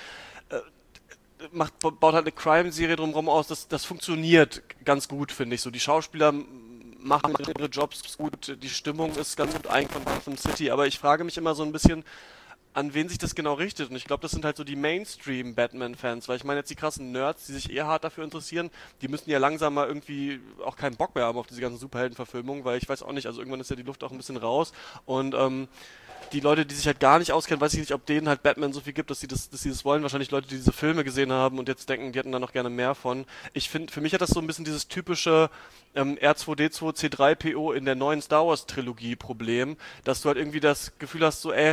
baut halt eine Crime-Serie drumherum aus, das funktioniert ganz gut, finde ich. So, die Schauspieler machen ihre Jobs gut, die Stimmung ist ganz gut eingefangen von City, aber ich frage mich immer so ein bisschen, an wen sich das genau richtet. Und ich glaube, das sind halt so die Mainstream-Batman-Fans, weil ich meine jetzt die krassen Nerds, die sich eher hart dafür interessieren, die müssen ja langsam mal irgendwie auch keinen Bock mehr haben auf diese ganzen Superhelden-Verfilmungen, weil ich weiß auch nicht, also irgendwann ist ja die Luft auch ein bisschen raus und die Leute, die sich halt gar nicht auskennen, weiß ich nicht, ob denen halt Batman so viel gibt, dass sie das wollen. Wahrscheinlich Leute, die diese Filme gesehen haben und jetzt denken, die hätten da noch gerne mehr von. Ich finde, für mich hat das so ein bisschen dieses typische R2D2 C3PO in der neuen Star Wars Trilogie Problem, dass du halt irgendwie das Gefühl hast, so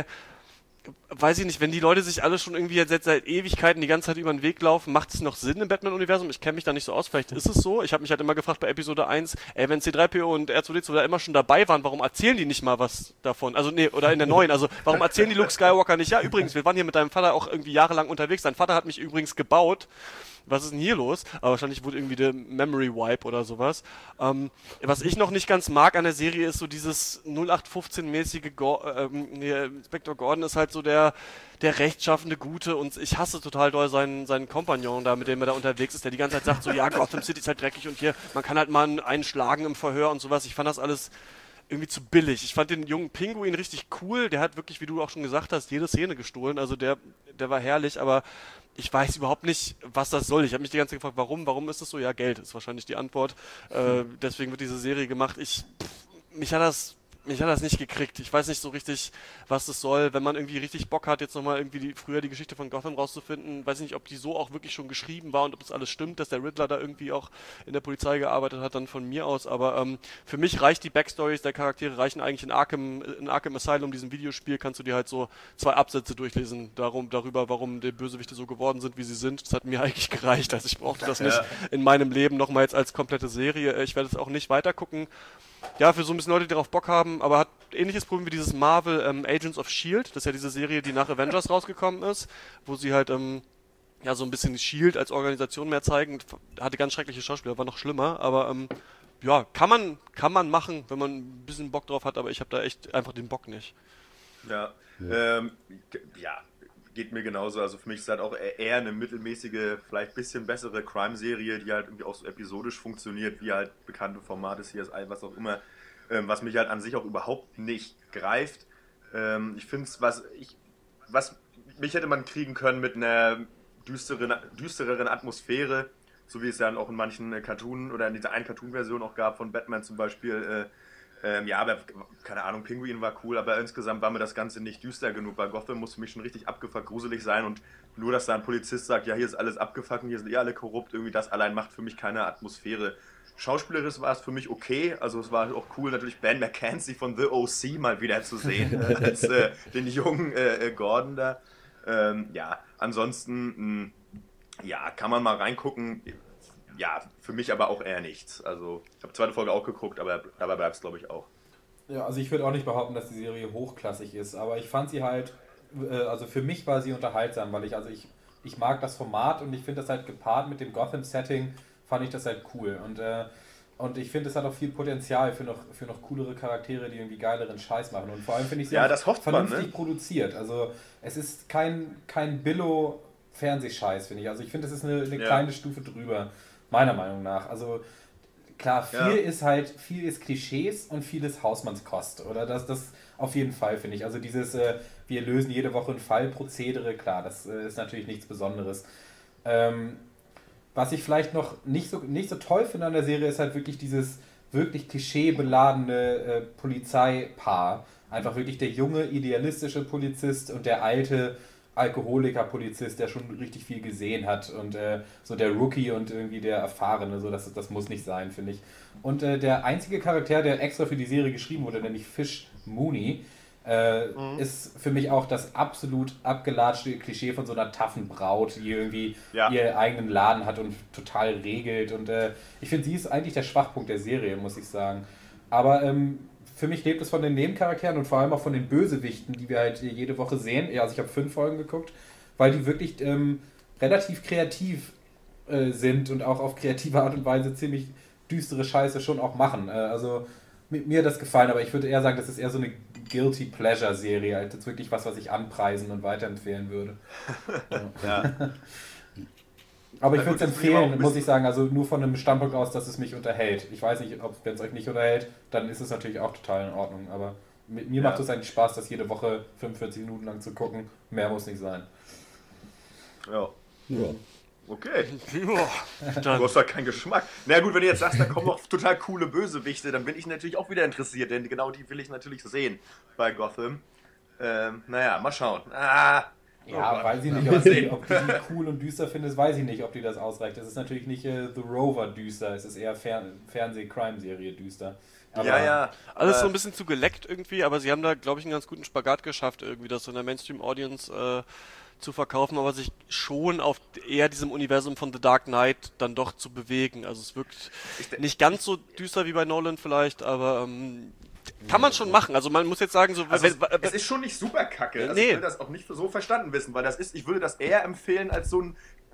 weiß ich nicht, wenn die Leute sich alle schon irgendwie jetzt seit Ewigkeiten die ganze Zeit über den Weg laufen, macht es noch Sinn im Batman-Universum? Ich kenne mich da nicht so aus, vielleicht ist es so. Ich habe mich halt immer gefragt bei Episode 1, wenn C3PO und R2D2 da immer schon dabei waren, warum erzählen die nicht mal was davon? Also nee, oder in der neuen, also warum erzählen die Luke Skywalker nicht? Ja, übrigens, wir waren hier mit deinem Vater auch irgendwie jahrelang unterwegs, dein Vater hat mich übrigens gebaut. Was ist denn hier los? Aber wahrscheinlich wurde irgendwie der Memory Wipe oder sowas. Was ich noch nicht ganz mag an der Serie ist so dieses 0815-mäßige Inspector Gordon ist halt so der rechtschaffende Gute und ich hasse total doll seinen Kompagnon da, mit dem er da unterwegs ist, der die ganze Zeit sagt so, ja, Gotham City ist halt dreckig und hier, man kann halt mal einen schlagen im Verhör und sowas. Ich fand das alles irgendwie zu billig. Ich fand den jungen Pinguin richtig cool, der hat wirklich, wie du auch schon gesagt hast, jede Szene gestohlen, also der war herrlich, aber ich weiß überhaupt nicht, was das soll. Ich habe mich die ganze Zeit gefragt, warum ist das so? Ja, Geld ist wahrscheinlich die Antwort. Deswegen wird diese Serie gemacht. Mich hat das nicht gekriegt. Ich weiß nicht so richtig, was das soll. Wenn man irgendwie richtig Bock hat, jetzt nochmal irgendwie früher die Geschichte von Gotham rauszufinden, weiß ich nicht, ob die so auch wirklich schon geschrieben war und ob das alles stimmt, dass der Riddler da irgendwie auch in der Polizei gearbeitet hat, dann von mir aus. Aber für mich reicht die Backstories der Charaktere reichen eigentlich in Arkham Asylum, diesem Videospiel, kannst du dir halt so 2 Absätze durchlesen darüber, warum die Bösewichte so geworden sind, wie sie sind. Das hat mir eigentlich gereicht. Also ich brauchte das nicht in meinem Leben nochmal jetzt als komplette Serie. Ich werde es auch nicht weiter gucken. Ja, für so ein bisschen Leute, die darauf Bock haben, aber hat ähnliches Problem wie dieses Marvel Agents of S.H.I.E.L.D., das ist ja diese Serie, die nach Avengers rausgekommen ist, wo sie halt ja so ein bisschen S.H.I.E.L.D. als Organisation mehr zeigen, hatte ganz schreckliche Schauspieler, war noch schlimmer, aber ja, kann man machen, wenn man ein bisschen Bock drauf hat, aber ich habe da echt einfach den Bock nicht. Ja, ja, geht mir genauso. Also für mich ist halt auch eher eine mittelmäßige, vielleicht ein bisschen bessere Crime-Serie, die halt irgendwie auch so episodisch funktioniert, wie halt bekannte Formate, CSI, was auch immer, was mich halt an sich auch überhaupt nicht greift. Ich finde es, mich hätte man kriegen können mit einer düstereren Atmosphäre, so wie es ja auch in manchen Cartoon oder in dieser einen Cartoon-Version auch gab von Batman zum Beispiel. Ja, aber keine Ahnung, Pinguin war cool, aber insgesamt war mir das Ganze nicht düster genug. Bei Gotham muss für mich schon richtig abgefuckt gruselig sein und nur, dass da ein Polizist sagt, ja, hier ist alles abgefuckt und hier sind alle korrupt, irgendwie das allein macht für mich keine Atmosphäre. Schauspielerisch war es für mich okay, also es war auch cool, natürlich Ben McKenzie von The O.C. mal wieder zu sehen, als den jungen Gordon da. Ja, ansonsten, ja, kann man mal reingucken. Ja, für mich aber auch eher nichts. Also, ich habe die zweite Folge auch geguckt, aber dabei bleibt es, glaube ich, auch. Ja, also ich würde auch nicht behaupten, dass die Serie hochklassig ist, aber ich fand sie halt, also für mich war sie unterhaltsam, weil ich mag das Format und ich finde das halt gepaart mit dem Gotham-Setting, fand ich das halt cool. Und ich finde, es hat auch viel Potenzial für noch coolere Charaktere, die irgendwie geileren Scheiß machen. Und vor allem finde ich sie auch vernünftig produziert. Also es ist kein Billo-Fernsehscheiß, finde ich. Also ich finde, es ist eine kleine Stufe drüber. Meiner Meinung nach. Also klar, viel ist Klischees und viel ist Hausmannskost. Oder das auf jeden Fall, finde ich. Also dieses, wir lösen jede Woche einen Fall, Prozedere, klar, das ist natürlich nichts Besonderes. Was ich vielleicht noch nicht so toll finde an der Serie, ist halt wirklich dieses wirklich klischeebeladene Polizeipaar. Einfach wirklich der junge, idealistische Polizist und der alte Alkoholiker-Polizist, der schon richtig viel gesehen hat. Und so der Rookie und irgendwie der Erfahrene, so das muss nicht sein, finde ich. Und der einzige Charakter, der extra für die Serie geschrieben wurde, nämlich Fish Mooney, ist für mich auch das absolut abgelatschte Klischee von so einer taffen Braut, die irgendwie ihren eigenen Laden hat und total regelt. Und ich finde, sie ist eigentlich der Schwachpunkt der Serie, muss ich sagen. Aber für mich lebt es von den Nebencharakteren und vor allem auch von den Bösewichten, die wir halt jede Woche sehen. Ja, also ich habe 5 Folgen geguckt, weil die wirklich relativ kreativ sind und auch auf kreative Art und Weise ziemlich düstere Scheiße schon auch machen. Also mir hat das gefallen, aber ich würde eher sagen, das ist eher so eine Guilty Pleasure Serie, als jetzt wirklich was ich anpreisen und weiterempfehlen würde. Ja. Aber ich würde es empfehlen, muss ich sagen, also nur von einem Standpunkt aus, dass es mich unterhält. Ich weiß nicht, wenn es euch nicht unterhält, dann ist es natürlich auch total in Ordnung. Aber mir macht es eigentlich Spaß, das jede Woche 45 Minuten lang zu gucken. Mehr muss nicht sein. Ja. Okay. Ja, Du hast halt keinen Geschmack. Na gut, wenn du jetzt sagst, da kommen noch total coole Bösewichte, dann bin ich natürlich auch wieder interessiert, denn genau die will ich natürlich sehen bei Gotham. Naja, mal schauen. Weiß ich nicht, ob du die cool und düster findest, weiß ich nicht, ob dir das ausreicht. Es ist natürlich nicht The Rover düster, es ist eher Fernseh-Crime-Serie düster. Aber alles so ein bisschen zu geleckt irgendwie, aber sie haben da, glaube ich, einen ganz guten Spagat geschafft, irgendwie das so in der Mainstream-Audience zu verkaufen, aber sich schon auf eher diesem Universum von The Dark Knight dann doch zu bewegen. Also es wirkt nicht ganz so düster wie bei Nolan vielleicht, aber kann man schon machen. Also man muss jetzt sagen, so es ist schon nicht super kacke. Also ich will das auch nicht so verstanden wissen, weil ich würde das eher empfehlen als so ein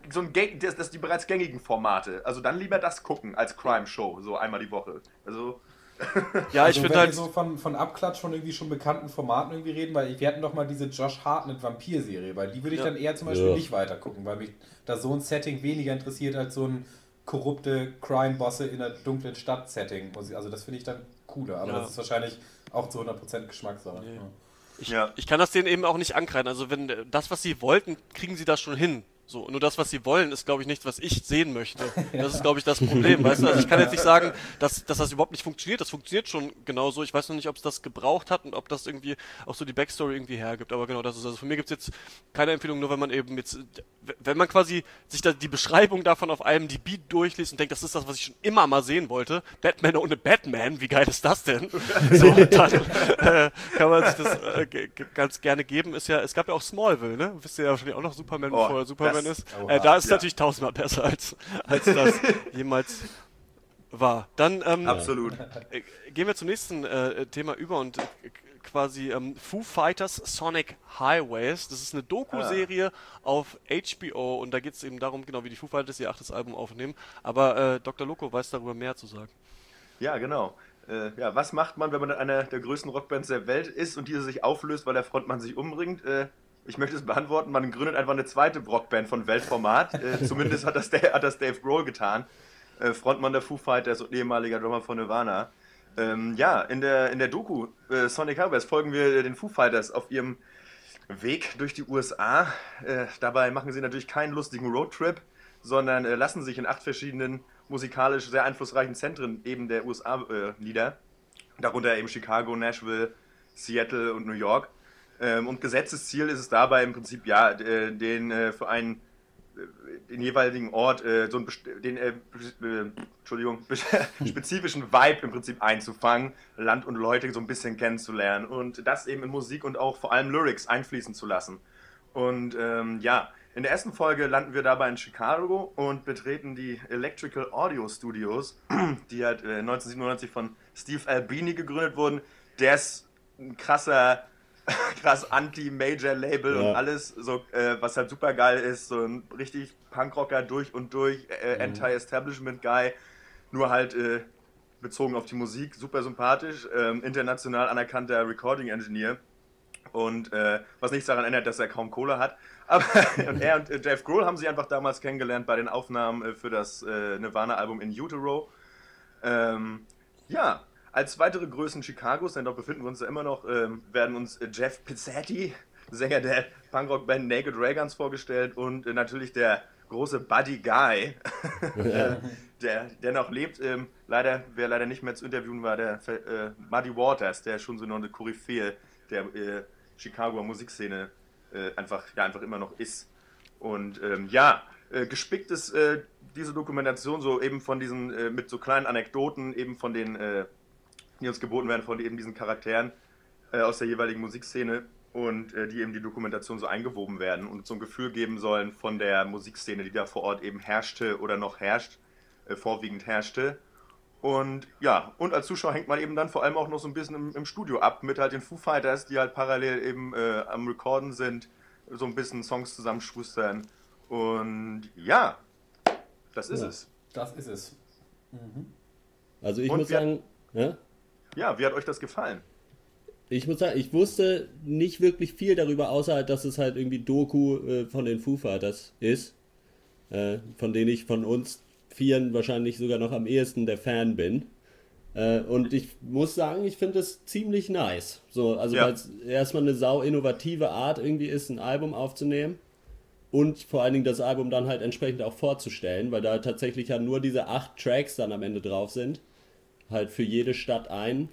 das die bereits gängigen Formate. Also dann lieber das gucken als Crime-Show, so einmal die Woche. Also ja, ich also finde wenn halt wir so von Abklatsch von irgendwie schon bekannten Formaten irgendwie reden, weil wir hatten doch mal diese Josh Hartnett Vampir-Serie, weil die würde ich dann eher zum Beispiel nicht weiter gucken, weil mich da so ein Setting weniger interessiert als so ein korrupte Crime-Bosse in einer dunklen Stadt-Setting. Also das finde ich dann cooler, aber das ist wahrscheinlich auch zu 100% Geschmackssache. Nee. Ich kann das denen eben auch nicht ankreiden. Also wenn das, was sie wollten, kriegen sie das schon hin. So, nur das, was sie wollen, ist, glaube ich, nichts, was ich sehen möchte. Das ist, glaube ich, das Problem, weißt du? Also ich kann jetzt nicht sagen, dass das überhaupt nicht funktioniert. Das funktioniert schon genauso. Ich weiß noch nicht, ob es das gebraucht hat und ob das irgendwie auch so die Backstory irgendwie hergibt. Aber genau, das ist, also von mir gibt's jetzt keine Empfehlung, nur wenn man eben jetzt, wenn man quasi sich da die Beschreibung davon auf IMDb durchliest und denkt, das ist das, was ich schon immer mal sehen wollte. Batman ohne Batman, wie geil ist das denn? So, dann kann man sich das ganz gerne geben. Es gab ja auch Smallville, ne? Wisst ihr ja wahrscheinlich auch noch Superman, bevor Superman ist. Da ist es natürlich 1000-mal besser, als das jemals war. Dann absolut. Gehen wir zum nächsten Thema über und quasi Foo Fighters Sonic Highways. Das ist eine Doku-Serie auf HBO und da geht es eben darum, genau wie die Foo Fighters ihr 8. Album aufnehmen. Aber Dr. Loco weiß darüber mehr zu sagen. Ja, genau. Was macht man, wenn man einer der größten Rockbands der Welt ist und diese sich auflöst, weil der Frontmann sich umbringt? Ich möchte es beantworten, man gründet einfach eine zweite Rockband von Weltformat. Zumindest hat das Dave Grohl getan. Frontmann der Foo Fighters und ehemaliger Drummer von Nirvana. In der Doku Sonic Highways folgen wir den Foo Fighters auf ihrem Weg durch die USA. Dabei machen sie natürlich keinen lustigen Roadtrip, sondern lassen sich in 8 verschiedenen musikalisch sehr einflussreichen Zentren eben der USA nieder. Darunter eben Chicago, Nashville, Seattle und New York. Und Gesetzesziel ist es dabei im Prinzip, den jeweiligen Ort spezifischen Vibe im Prinzip einzufangen, Land und Leute so ein bisschen kennenzulernen und das eben in Musik und auch vor allem Lyrics einfließen zu lassen. Und in der ersten Folge landen wir dabei in Chicago und betreten die Electrical Audio Studios, die halt 1997 von Steve Albini gegründet wurden. Der ist ein krass Anti-Major-Label und alles, so, was halt super geil ist, so ein richtig Punkrocker durch und durch, Anti-Establishment-Guy, nur halt bezogen auf die Musik, super sympathisch, international anerkannter Recording-Engineer und was nichts daran ändert, dass er kaum Kohle hat. Aber und er und Dave Grohl haben sie einfach damals kennengelernt bei den Aufnahmen für das Nirvana-Album In Utero. Ja, als weitere Größen Chicagos, denn dort befinden wir uns ja immer noch, werden uns Jeff Pizzatti, Sänger der Punkrock-Band Naked Rayguns, vorgestellt und natürlich der große Buddy Guy, der noch lebt. Wer leider nicht mehr zu interviewen war, der Muddy Waters, der schon so noch eine Koryphäe der Chicagoer Musikszene einfach immer noch ist. Und gespickt ist diese Dokumentation so eben von diesen, mit so kleinen Anekdoten eben von den, die uns geboten werden von eben diesen Charakteren aus der jeweiligen Musikszene und die eben die Dokumentation so eingewoben werden und so ein Gefühl geben sollen von der Musikszene, die da vor Ort eben herrschte oder noch herrscht, vorwiegend herrschte. Und ja, und als Zuschauer hängt man eben dann vor allem auch noch so ein bisschen im Studio ab mit halt den Foo Fighters, die halt parallel eben am Recorden sind, so ein bisschen Songs zusammenschustern. Und ja, das ist es. Das ist es. Mhm. Also ich muss sagen, ja, wie hat euch das gefallen? Ich muss sagen, ich wusste nicht wirklich viel darüber, außer halt, dass es halt irgendwie Doku von den Foo Fighters ist, von denen ich von uns Vieren wahrscheinlich sogar noch am ehesten der Fan bin. Und ich muss sagen, ich finde es ziemlich nice. So, also weil es erstmal eine sau innovative Art irgendwie ist, ein Album aufzunehmen und vor allen Dingen das Album dann halt entsprechend auch vorzustellen, weil da tatsächlich ja nur diese 8 Tracks dann am Ende drauf sind. Halt für jede Stadt ein.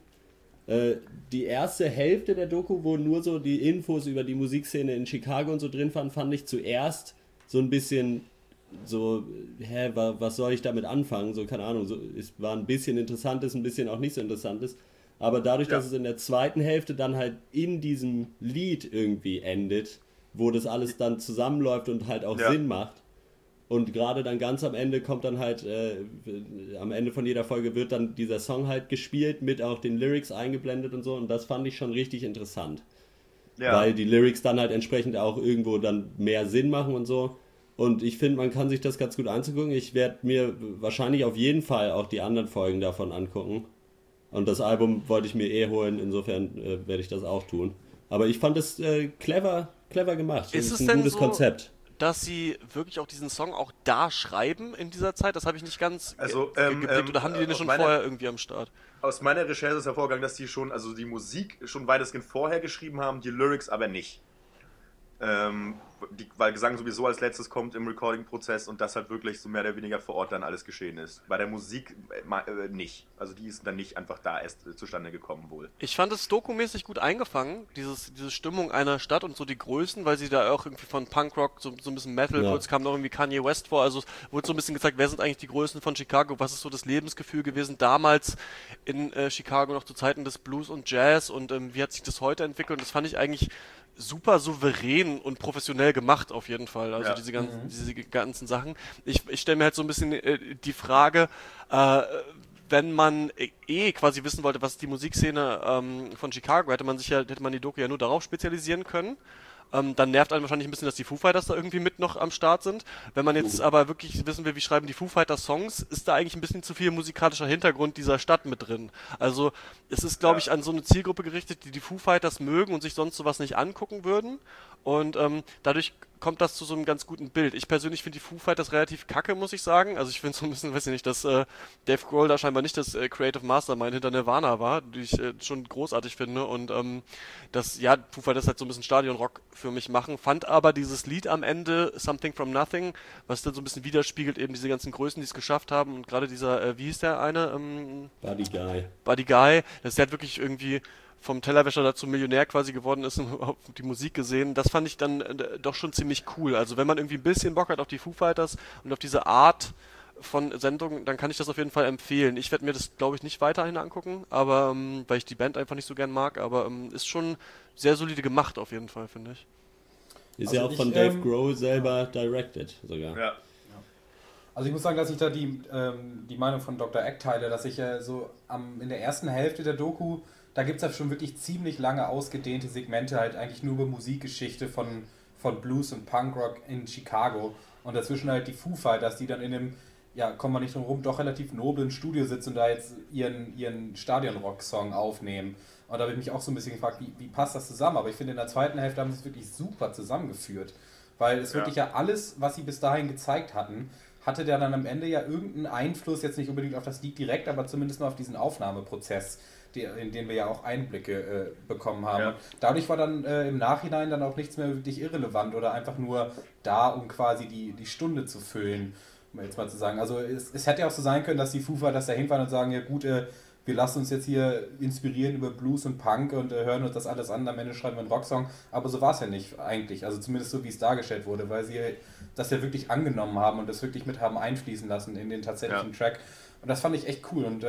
Die erste Hälfte der Doku, wo nur so die Infos über die Musikszene in Chicago und so drin waren, fand ich zuerst so ein bisschen so, was soll ich damit anfangen? So, keine Ahnung, so, es war ein bisschen Interessantes, ein bisschen auch nicht so Interessantes. Aber dadurch, dass es in der zweiten Hälfte dann halt in diesem Lied irgendwie endet, wo das alles dann zusammenläuft und halt auch Sinn macht. Und gerade dann ganz am Ende kommt dann halt, am Ende von jeder Folge wird dann dieser Song halt gespielt, mit auch den Lyrics eingeblendet und so. Und das fand ich schon richtig interessant. Ja. Weil die Lyrics dann halt entsprechend auch irgendwo dann mehr Sinn machen und so. Und ich finde, man kann sich das ganz gut angucken. Ich werde mir wahrscheinlich auf jeden Fall auch die anderen Folgen davon angucken. Und das Album wollte ich mir holen, insofern werde ich das auch tun. Aber ich fand es clever gemacht. Ist es ein denn gutes so, Konzept, dass sie wirklich auch diesen Song auch da schreiben in dieser Zeit? Das habe ich nicht ganz geblickt. Oder haben die den schon vorher irgendwie am Start? Aus meiner Recherche ist hervorgegangen, dass die schon, also die Musik schon weitestgehend vorher geschrieben haben, die Lyrics aber nicht. Weil Gesang sowieso als letztes kommt im Recording-Prozess und das halt wirklich so mehr oder weniger vor Ort dann alles geschehen ist. Bei der Musik nicht. Also die ist dann nicht einfach da erst zustande gekommen wohl. Ich fand es dokumäßig gut eingefangen, diese Stimmung einer Stadt und so die Größen, weil sie da auch irgendwie von Punkrock, so ein bisschen Metal, kurz kam noch irgendwie Kanye West vor, also wurde so ein bisschen gezeigt, wer sind eigentlich die Größen von Chicago, was ist so das Lebensgefühl gewesen damals in Chicago noch zu Zeiten des Blues und Jazz und wie hat sich das heute entwickelt, und das fand ich eigentlich super souverän und professionell gemacht auf jeden Fall, also diese ganzen Sachen. Ich stelle mir halt so ein bisschen die Frage, wenn man quasi wissen wollte, was ist die Musikszene von Chicago, hätte man die Doku ja nur darauf spezialisieren können. Dann nervt einen wahrscheinlich ein bisschen, dass die Foo Fighters da irgendwie mit noch am Start sind. Wenn man jetzt aber wirklich wissen will, wie schreiben die Foo Fighters Songs, ist da eigentlich ein bisschen zu viel musikalischer Hintergrund dieser Stadt mit drin. Also es ist, glaube ich, an so eine Zielgruppe gerichtet, die Foo Fighters mögen und sich sonst sowas nicht angucken würden. Und dadurch kommt das zu so einem ganz guten Bild. Ich persönlich finde die Foo Fighters relativ kacke, muss ich sagen. Also ich finde so ein bisschen, weiß ich nicht, dass Dave Grohl da scheinbar nicht das Creative Mastermind hinter Nirvana war, die ich schon großartig finde. Und Foo Fighters halt so ein bisschen Stadionrock für mich machen. Fand aber dieses Lied am Ende, Something from Nothing, was dann so ein bisschen widerspiegelt, eben diese ganzen Größen, die es geschafft haben. Und gerade dieser, wie hieß der eine? Buddy Guy. Das ist halt wirklich irgendwie vom Tellerwäscher dazu Millionär quasi geworden ist und auf die Musik gesehen, das fand ich dann doch schon ziemlich cool. Also wenn man irgendwie ein bisschen Bock hat auf die Foo Fighters und auf diese Art von Sendung, dann kann ich das auf jeden Fall empfehlen. Ich werde mir das, glaube ich, nicht weiterhin angucken, aber weil ich die Band einfach nicht so gern mag, aber ist schon sehr solide gemacht auf jeden Fall, finde ich. Ist also ja auch von Dave Grohl selber directed sogar. Ja. Also ich muss sagen, dass ich da die Meinung von Dr. Eck teile, dass ich in der ersten Hälfte der Doku, da gibt es ja schon wirklich ziemlich lange ausgedehnte Segmente, halt eigentlich nur über Musikgeschichte von Blues und Punkrock in Chicago. Und dazwischen halt die Foo Fighters, die dann in einem, kommen wir nicht drum rum, doch relativ noblen Studio sitzen und da jetzt ihren Stadionrock-Song aufnehmen. Und da habe ich mich auch so ein bisschen gefragt, wie passt das zusammen? Aber ich finde, in der zweiten Hälfte haben sie es wirklich super zusammengeführt. Weil es wirklich alles, was sie bis dahin gezeigt hatten, hatte der dann am Ende ja irgendeinen Einfluss, jetzt nicht unbedingt auf das Lied direkt, aber zumindest mal auf diesen Aufnahmeprozess, in den wir ja auch Einblicke bekommen haben. Ja. Dadurch war dann im Nachhinein dann auch nichts mehr wirklich irrelevant oder einfach nur da, um quasi die Stunde zu füllen, um jetzt mal zu sagen. Also es hätte ja auch so sein können, dass die Foo Fighters da hinfahren und sagen, ja gut, wir lassen uns jetzt hier inspirieren über Blues und Punk und hören uns das alles an, am Ende schreiben wir einen Rocksong. Aber so war es ja nicht eigentlich, also zumindest so, wie es dargestellt wurde, weil sie das ja wirklich angenommen haben und das wirklich mit haben einfließen lassen in den tatsächlichen Track. Und das fand ich echt cool. Und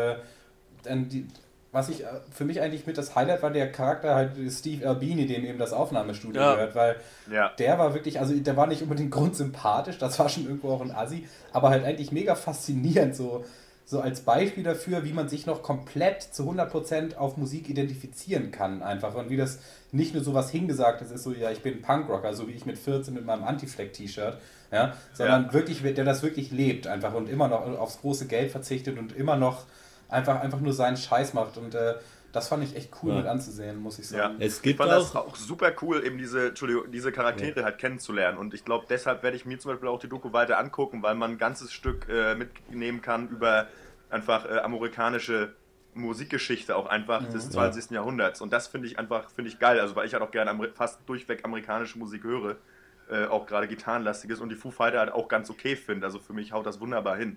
was ich für mich eigentlich mit das Highlight war, der Charakter halt Steve Albini, dem eben das Aufnahmestudio gehört, weil der war wirklich, also der war nicht unbedingt grundsympathisch, das war schon irgendwo auch ein Assi, aber halt eigentlich mega faszinierend, so als Beispiel dafür, wie man sich noch komplett zu 100% auf Musik identifizieren kann einfach und wie das nicht nur so was Hingesagtes ist, so ja, ich bin Punkrocker, so wie ich mit 14 mit meinem Anti-Flag-T-Shirt, ja, sondern wirklich, der das wirklich lebt einfach und immer noch aufs große Geld verzichtet und immer noch einfach nur seinen Scheiß macht und das fand ich echt cool mit anzusehen, muss ich sagen. Ja. Es gibt ich fand das auch super cool, eben diese Charaktere halt kennenzulernen und ich glaube, deshalb werde ich mir zum Beispiel auch die Doku weiter angucken, weil man ein ganzes Stück mitnehmen kann über einfach amerikanische Musikgeschichte auch einfach des 20. Jahrhunderts und das finde ich geil, also weil ich halt auch gerne fast durchweg amerikanische Musik höre, auch gerade gitarrenlastiges und die Foo Fighter halt auch ganz okay finde, also für mich haut das wunderbar hin.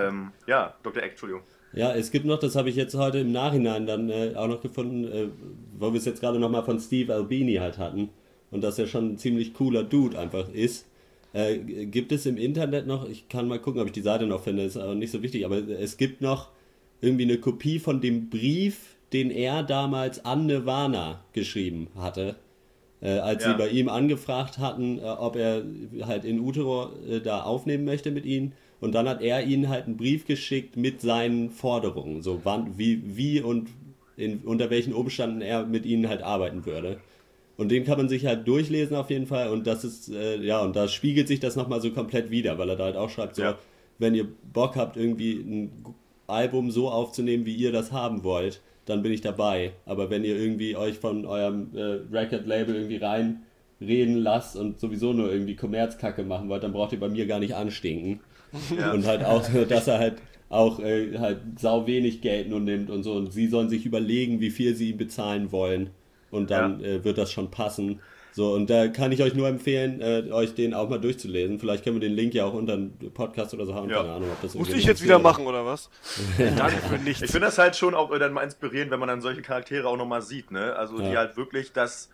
Dr. Eck, Entschuldigung. Ja, es gibt noch, das habe ich jetzt heute im Nachhinein dann auch noch gefunden, wo wir es jetzt gerade nochmal von Steve Albini halt hatten und dass er schon ein ziemlich cooler Dude einfach ist. Gibt es im Internet noch, ich kann mal gucken, ob ich die Seite noch finde, ist aber nicht so wichtig, aber es gibt noch irgendwie eine Kopie von dem Brief, den er damals an Nirvana geschrieben hatte, als sie bei ihm angefragt hatten, ob er halt in Utero da aufnehmen möchte mit ihnen. Und dann hat er ihnen halt einen Brief geschickt mit seinen Forderungen, so wann, wie und unter welchen Umständen er mit ihnen halt arbeiten würde. Und den kann man sich halt durchlesen auf jeden Fall und das ist, und da spiegelt sich das nochmal so komplett wieder, weil er da halt auch schreibt, so, wenn ihr Bock habt, irgendwie ein Album so aufzunehmen, wie ihr das haben wollt, dann bin ich dabei. Aber wenn ihr irgendwie euch von eurem Record-Label irgendwie reinreden lasst und sowieso nur irgendwie Kommerzkacke machen wollt, dann braucht ihr bei mir gar nicht anstinken. Ja. Und halt auch, dass er halt auch halt sau wenig Geld nur nimmt und so und sie sollen sich überlegen, wie viel sie ihm bezahlen wollen und dann wird das schon passen. So, und da kann ich euch nur empfehlen, euch den auch mal durchzulesen. Vielleicht können wir den Link ja auch unter den Podcast oder so haben, keine Ahnung, ob das muss ich jetzt wieder machen, oder was? Danke für nichts. Ich finde das halt schon auch dann mal inspirierend, wenn man dann solche Charaktere auch nochmal sieht, ne? Also die halt wirklich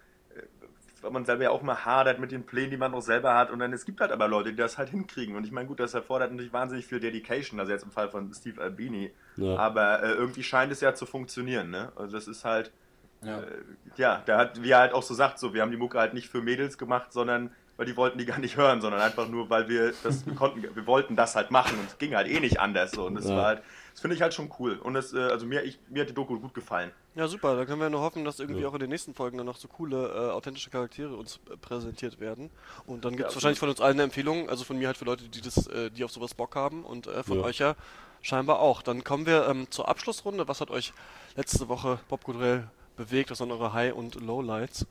weil man selber ja auch mal hadert mit den Plänen, die man noch selber hat und dann es gibt halt aber Leute, die das halt hinkriegen und ich meine, gut, das erfordert natürlich wahnsinnig viel Dedication, also jetzt im Fall von Steve Albini, aber irgendwie scheint es ja zu funktionieren, ne? Also das ist halt der hat, wie er halt auch so sagt, so, wir haben die Mucke halt nicht für Mädels gemacht, sondern weil die wollten die gar nicht hören, sondern einfach nur, weil wir wir wollten das halt machen und es ging halt eh nicht anders so und das war halt, das finde ich halt schon cool und das, also mir hat die Doku gut gefallen. Ja, super, da können wir nur hoffen, dass irgendwie auch in den nächsten Folgen dann noch so coole, authentische Charaktere uns präsentiert werden und dann gibt es wahrscheinlich von uns allen eine Empfehlung, also von mir halt für Leute, die auf sowas Bock haben und von euch ja scheinbar auch. Dann kommen wir zur Abschlussrunde. Was hat euch letzte Woche popkulturell bewegt? Was sind eure High- und Lowlights?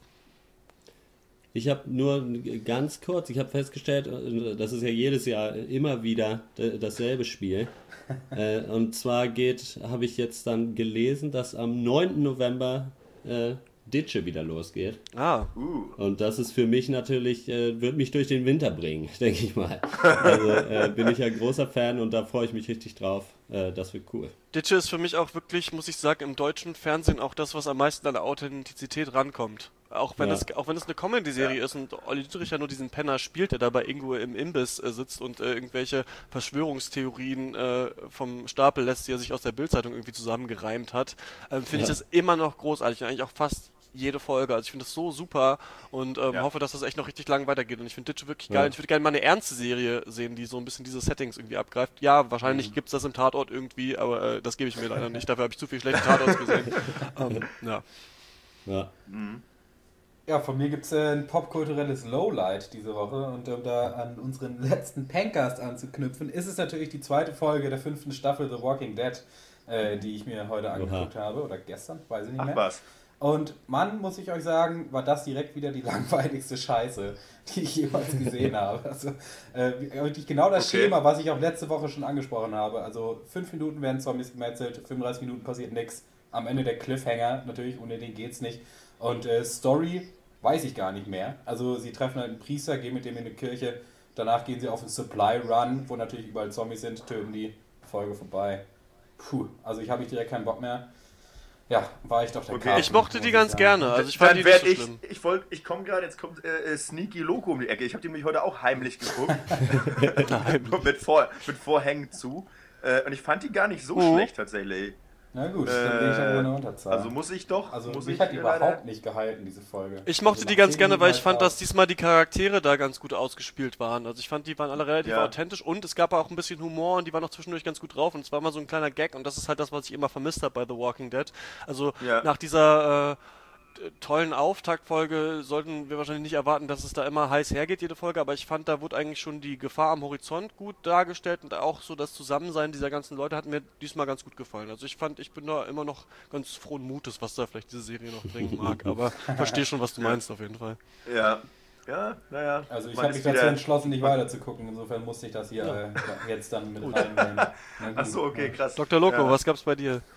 Ich habe nur ganz kurz, ich habe festgestellt, das ist ja jedes Jahr immer wieder dasselbe Spiel. Und zwar habe ich jetzt dann gelesen, dass am 9. November Ditsche wieder losgeht. Und das ist für mich natürlich, wird mich durch den Winter bringen, denke ich mal. Also bin ich ja großer Fan und da freue ich mich richtig drauf. Das wird cool. Ditsche ist für mich auch wirklich, muss ich sagen, im deutschen Fernsehen auch das, was am meisten an der Authentizität rankommt. Auch wenn es eine Comedy-Serie ist und Olli Dittrich ja nur diesen Penner spielt, der dabei irgendwo im Imbiss sitzt und irgendwelche Verschwörungstheorien vom Stapel lässt, die er sich aus der Bildzeitung irgendwie zusammengereimt hat, finde ich das immer noch großartig und eigentlich auch fast jede Folge. Also ich finde das so super und hoffe, dass das echt noch richtig lang weitergeht. Und ich finde Ditsche wirklich geil. Ich würde gerne mal eine ernste Serie sehen, die so ein bisschen diese Settings irgendwie abgreift. Ja, wahrscheinlich gibt es das im Tatort irgendwie, aber das gebe ich mir leider nicht. Dafür habe ich zu viel schlechte Tatorts gesehen. Ja, von mir gibt es ein popkulturelles Lowlight diese Woche und um da an unseren letzten Pencast anzuknüpfen, ist es natürlich die zweite Folge der 5. Staffel The Walking Dead, die ich mir heute angeguckt habe, oder gestern, weiß ich nicht mehr. Ach was. Und Mann, muss ich euch sagen, war das direkt wieder die langweiligste Scheiße, die ich jemals gesehen habe. Also wirklich genau das Schema, was ich auch letzte Woche schon angesprochen habe. Also 5 Minuten werden Zombies gemetzelt, 35 Minuten passiert nichts. Am Ende der Cliffhanger, natürlich, ohne den geht's nicht. Und Story weiß ich gar nicht mehr. Also sie treffen halt einen Priester, gehen mit dem in eine Kirche. Danach gehen sie auf einen Supply Run, wo natürlich überall Zombies sind, töten die. Folge vorbei. Puh, also ich habe direkt keinen Bock mehr. Ja, war ich doch der Carsten, Ich mochte die muss ganz sagen. gerne, also ich fand die nicht so schlimm. Ich komme gerade, jetzt kommt Sneaky Loco um die Ecke. Ich habe die nämlich heute auch heimlich geguckt. mit Vorhängen zu. Und ich fand die gar nicht so schlecht tatsächlich. Na gut, dann bin ich ja wohl eine Unterzahl. Also muss ich doch. Also muss mich ich hat die leider- überhaupt nicht gehalten, diese Folge. Ich mochte Also die nach ganz 10 gerne, weil ich Minuten fand, halt dass diesmal die Charaktere da ganz gut ausgespielt waren. Also ich fand, die waren alle relativ authentisch und es gab auch ein bisschen Humor und die waren auch zwischendurch ganz gut drauf und es war mal so ein kleiner Gag und das ist halt das, was ich immer vermisst habe bei The Walking Dead. Also nach dieser tollen Auftaktfolge sollten wir wahrscheinlich nicht erwarten, dass es da immer heiß hergeht, jede Folge, aber ich fand, da wurde eigentlich schon die Gefahr am Horizont gut dargestellt und auch so das Zusammensein dieser ganzen Leute hat mir diesmal ganz gut gefallen. Also ich bin da immer noch ganz frohen Mutes, was da vielleicht diese Serie noch bringen mag, aber verstehe schon, was du meinst auf jeden Fall. Ja, naja. Also ich habe mich dazu entschlotten, nicht weiter zu gucken, insofern musste ich das hier jetzt dann mit reinnehmen. Achso, okay, krass. Dr. Loco, was gab's bei dir?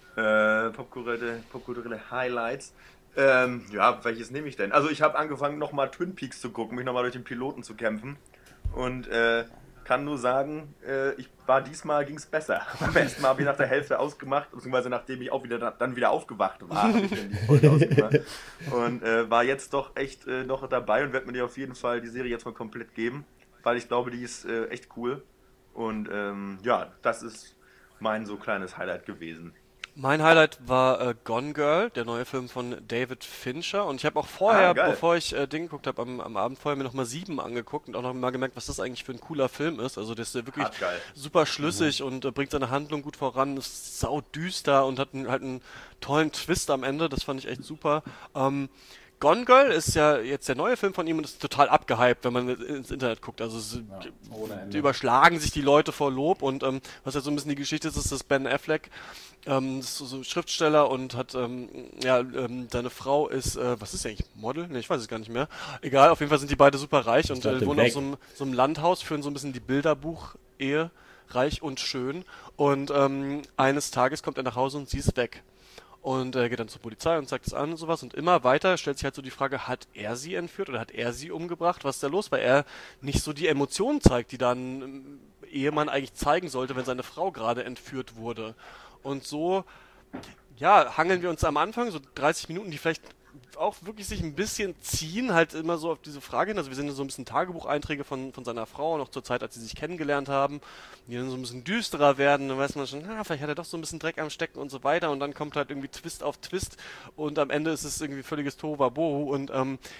Popkulturelle Highlights. Welches nehme ich denn? Also ich habe angefangen, nochmal Twin Peaks zu gucken, mich nochmal durch den Piloten zu kämpfen. Und kann nur sagen, diesmal ging es besser. Beim ersten Mal habe ich nach der Hälfte ausgemacht, beziehungsweise nachdem ich auch dann wieder aufgewacht war, habe ich dann die Folge ausgemacht. Und war jetzt doch echt noch dabei und werde mir auf jeden Fall die Serie jetzt mal komplett geben, weil ich glaube, die ist echt cool. Und das ist mein so kleines Highlight gewesen. Mein Highlight war Gone Girl, der neue Film von David Fincher. Und ich habe auch vorher, bevor ich Ding geguckt habe, am Abend vorher mir nochmal 7 angeguckt und auch nochmal gemerkt, was das eigentlich für ein cooler Film ist. Also der ist wirklich super schlüssig und bringt seine Handlung gut voran, ist saudüster und hat halt einen tollen Twist am Ende. Das fand ich echt super. Gone Girl ist ja jetzt der neue Film von ihm und ist total abgehypt, wenn man ins Internet guckt. Also überschlagen sich die Leute vor Lob und was ja so ein bisschen die Geschichte ist, dass Ben Affleck ist so Schriftsteller und hat seine Frau ist, was ist eigentlich, Model? Ne, ich weiß es gar nicht mehr. Egal, auf jeden Fall sind die beide super reich und wohnen auf so einem Landhaus, führen so ein bisschen die Bilderbuch-Ehe, reich und schön und eines Tages kommt er nach Hause und sie ist weg. Und er geht dann zur Polizei und zeigt es an und sowas. Und immer weiter stellt sich halt so die Frage, hat er sie entführt oder hat er sie umgebracht? Was ist da los? Weil er nicht so die Emotionen zeigt, die dann ein Ehemann eigentlich zeigen sollte, wenn seine Frau gerade entführt wurde. Und so, hangeln wir uns am Anfang, so 30 Minuten, die vielleicht auch wirklich sich ein bisschen ziehen, halt immer so auf diese Frage hin. Also wir sehen so ein bisschen Tagebucheinträge von seiner Frau, noch zur Zeit, als sie sich kennengelernt haben, die dann so ein bisschen düsterer werden. Dann weiß man schon, vielleicht hat er doch so ein bisschen Dreck am Stecken und so weiter. Und dann kommt halt irgendwie Twist auf Twist und am Ende ist es irgendwie völliges Tohuwabohu. Und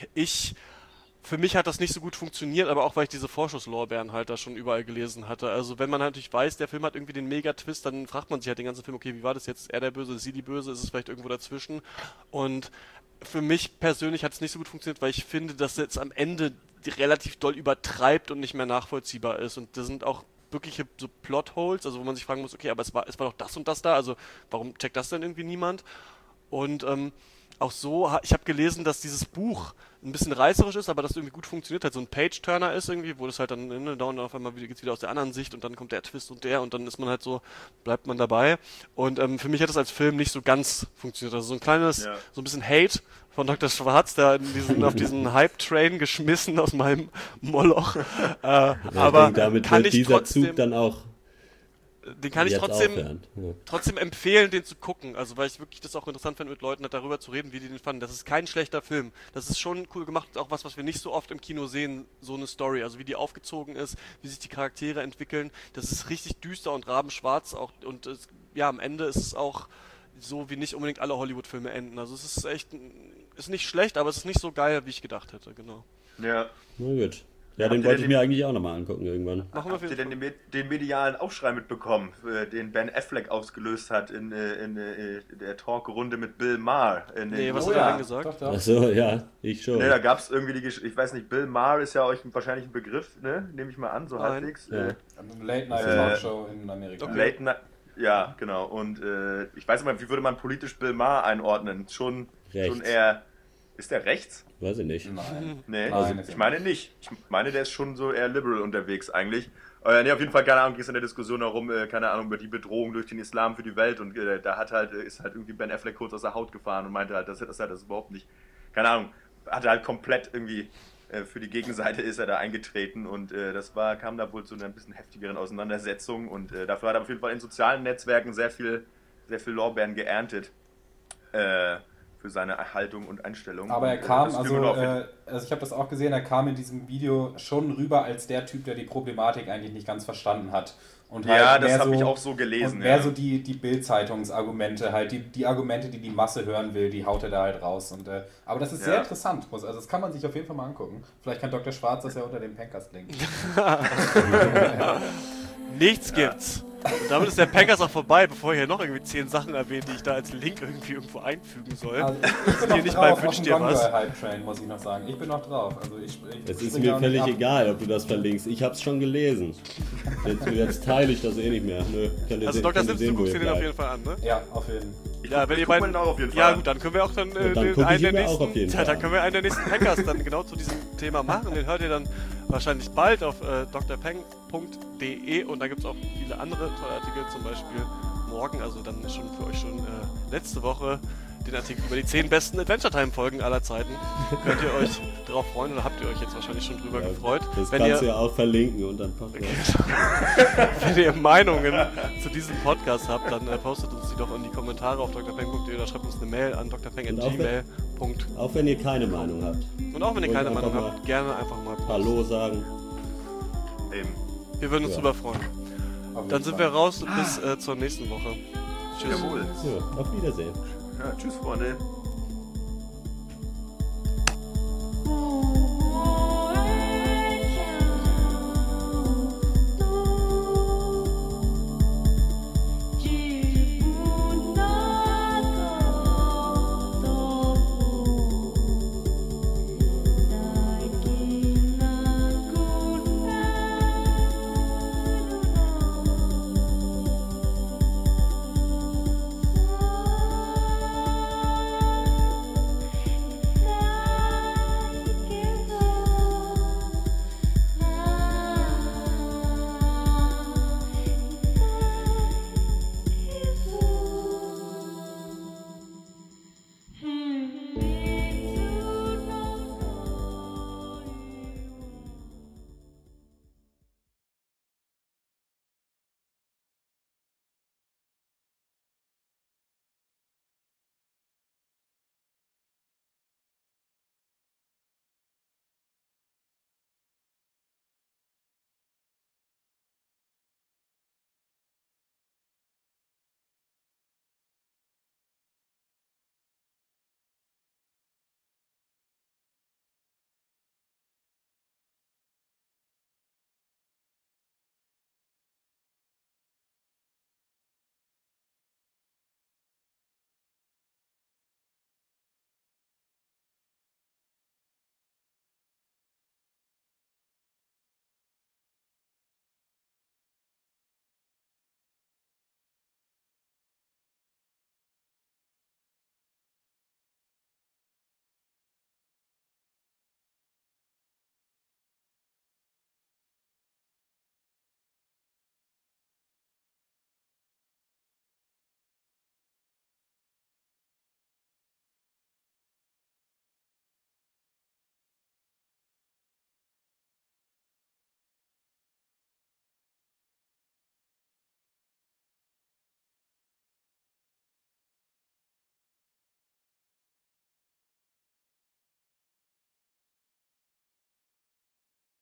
für mich hat das nicht so gut funktioniert, aber auch weil ich diese Vorschusslorbeeren halt da schon überall gelesen hatte. Also wenn man natürlich weiß, der Film hat irgendwie den Mega-Twist, dann fragt man sich halt den ganzen Film, okay, wie war das jetzt? Ist er der Böse, ist sie die Böse? Ist es vielleicht irgendwo dazwischen? Und für mich persönlich hat es nicht so gut funktioniert, weil ich finde, dass es jetzt am Ende relativ doll übertreibt und nicht mehr nachvollziehbar ist. Und da sind auch wirkliche so Plotholes, also wo man sich fragen muss, okay, aber es war doch das und das da, also warum checkt das denn irgendwie niemand? Und auch so, ich habe gelesen, dass dieses Buch ein bisschen reißerisch ist, aber das irgendwie gut funktioniert, halt so ein Page-Turner ist irgendwie, wo das halt dann dauernd auf einmal geht's wieder aus der anderen Sicht und dann kommt der Twist und dann ist man halt so, bleibt man dabei. Und für mich hat das als Film nicht so ganz funktioniert. Also so ein kleines, so ein bisschen Hate von Dr. Schwarz, da auf diesen Hype-Train geschmissen aus meinem Moloch. Aber damit kann wird ich dieser trotzdem, Zug dann auch den kann ich aufhören. trotzdem empfehlen, den zu gucken. Also weil ich wirklich das auch interessant finde, mit Leuten darüber zu reden, wie die den fanden. Das ist kein schlechter Film. Das ist schon cool gemacht, auch was wir nicht so oft im Kino sehen, so eine Story. Also wie die aufgezogen ist, wie sich die Charaktere entwickeln. Das ist richtig düster und rabenschwarz auch. Und am Ende ist es auch so, wie nicht unbedingt alle Hollywood-Filme enden. Also es ist echt, ist nicht schlecht, aber es ist nicht so geil, wie ich gedacht hätte. Genau. Ja. Na gut. Ja, den wollte ich mir eigentlich auch nochmal angucken irgendwann. Habt ihr denn den medialen Aufschrei mitbekommen, den Ben Affleck ausgelöst hat in der Talkrunde mit Bill Maher? Was hat er denn gesagt? Achso, ja, ich schon. Ne, da gab es irgendwie die Geschichte, ich weiß nicht, Bill Maher ist ja euch wahrscheinlich ein Begriff, ne? Nehme ich mal an, so halbwegs. Ja. Late-Night-Talkshow in Amerika. Okay. Late Night, ja, genau. Und ich weiß nicht, wie würde man politisch Bill Maher einordnen? Schon Rechts. schon eher... Ist der rechts? Weiß ich nicht. Nein. Nee, Nein, ich meine nicht. Ich meine, der ist schon so eher liberal unterwegs eigentlich. Nee, auf jeden Fall, keine Ahnung, ging es in der Diskussion darum, keine Ahnung, über die Bedrohung durch den Islam für die Welt und da ist halt irgendwie Ben Affleck kurz aus der Haut gefahren und meinte halt, das überhaupt nicht, keine Ahnung, hatte halt komplett irgendwie für die Gegenseite ist er da eingetreten und kam da wohl zu einer bisschen heftigeren Auseinandersetzung und dafür hat er auf jeden Fall in sozialen Netzwerken sehr viel Lorbeeren geerntet. Für seine Haltung und Einstellung. Aber er Und, kam, das also ich habe das auch gesehen, er kam in diesem Video schon rüber als der Typ, der die Problematik eigentlich nicht ganz verstanden hat. Und halt ja, das habe ich auch so gelesen. Und mehr so die Bild-Zeitungsargumente, halt die Argumente, die Masse hören will, die haut er da halt raus. Und, aber das ist sehr interessant, also das kann man sich auf jeden Fall mal angucken. Vielleicht kann Dr. Schwarz das ja unter dem Pencast linken. Nichts gibt's. Und damit ist der Pencast auch vorbei, bevor ihr hier noch irgendwie 10 Sachen erwähnt, die ich da als Link irgendwie irgendwo einfügen soll. Also ich bin noch nicht drauf bei auf Wünsch dem dir was. Hype-Train, muss ich noch sagen. Ich bin noch drauf. Also Es ist mir völlig egal, ob du das verlinkst. Ich hab's schon gelesen. Jetzt teile ich das eh nicht mehr. Nö, Also Dr. Sims, du guckst dir den auf jeden Fall an, ne? Ja, auf jeden Fall. Ja, wenn ihr beiden... auch auf jeden Fall Ja an. gut, dann können wir auch dann, dann guck ich ihn mir auch auf jeden Fall dann können wir einen der nächsten Hackers dann genau zu diesem Thema machen. Den hört ihr dann wahrscheinlich bald auf drpeng.de und da gibt es auch viele andere tolle Artikel, zum Beispiel morgen, also dann schon für euch schon letzte Woche den Artikel über die 10 besten Adventure Time Folgen aller Zeiten. Könnt ihr euch darauf freuen oder habt ihr euch jetzt wahrscheinlich schon drüber gefreut? Das wenn kannst ihr, du ja auch verlinken und dann Podcast. wenn ihr Meinungen zu diesem Podcast habt, dann postet uns die doch in die Kommentare auf drpeng.de oder schreibt uns eine Mail an drpeng@gmail.com. Auch wenn ihr keine Meinung habt. Und auch wenn ihr Und keine einfach Meinung mal habt, gerne einfach mal posten. Hallo sagen. Eben. Wir würden uns drüber freuen. Dann sind wir raus und bis zur nächsten Woche. Tschüss. Jawohl. Ja, auf Wiedersehen. Ja, tschüss, Freunde.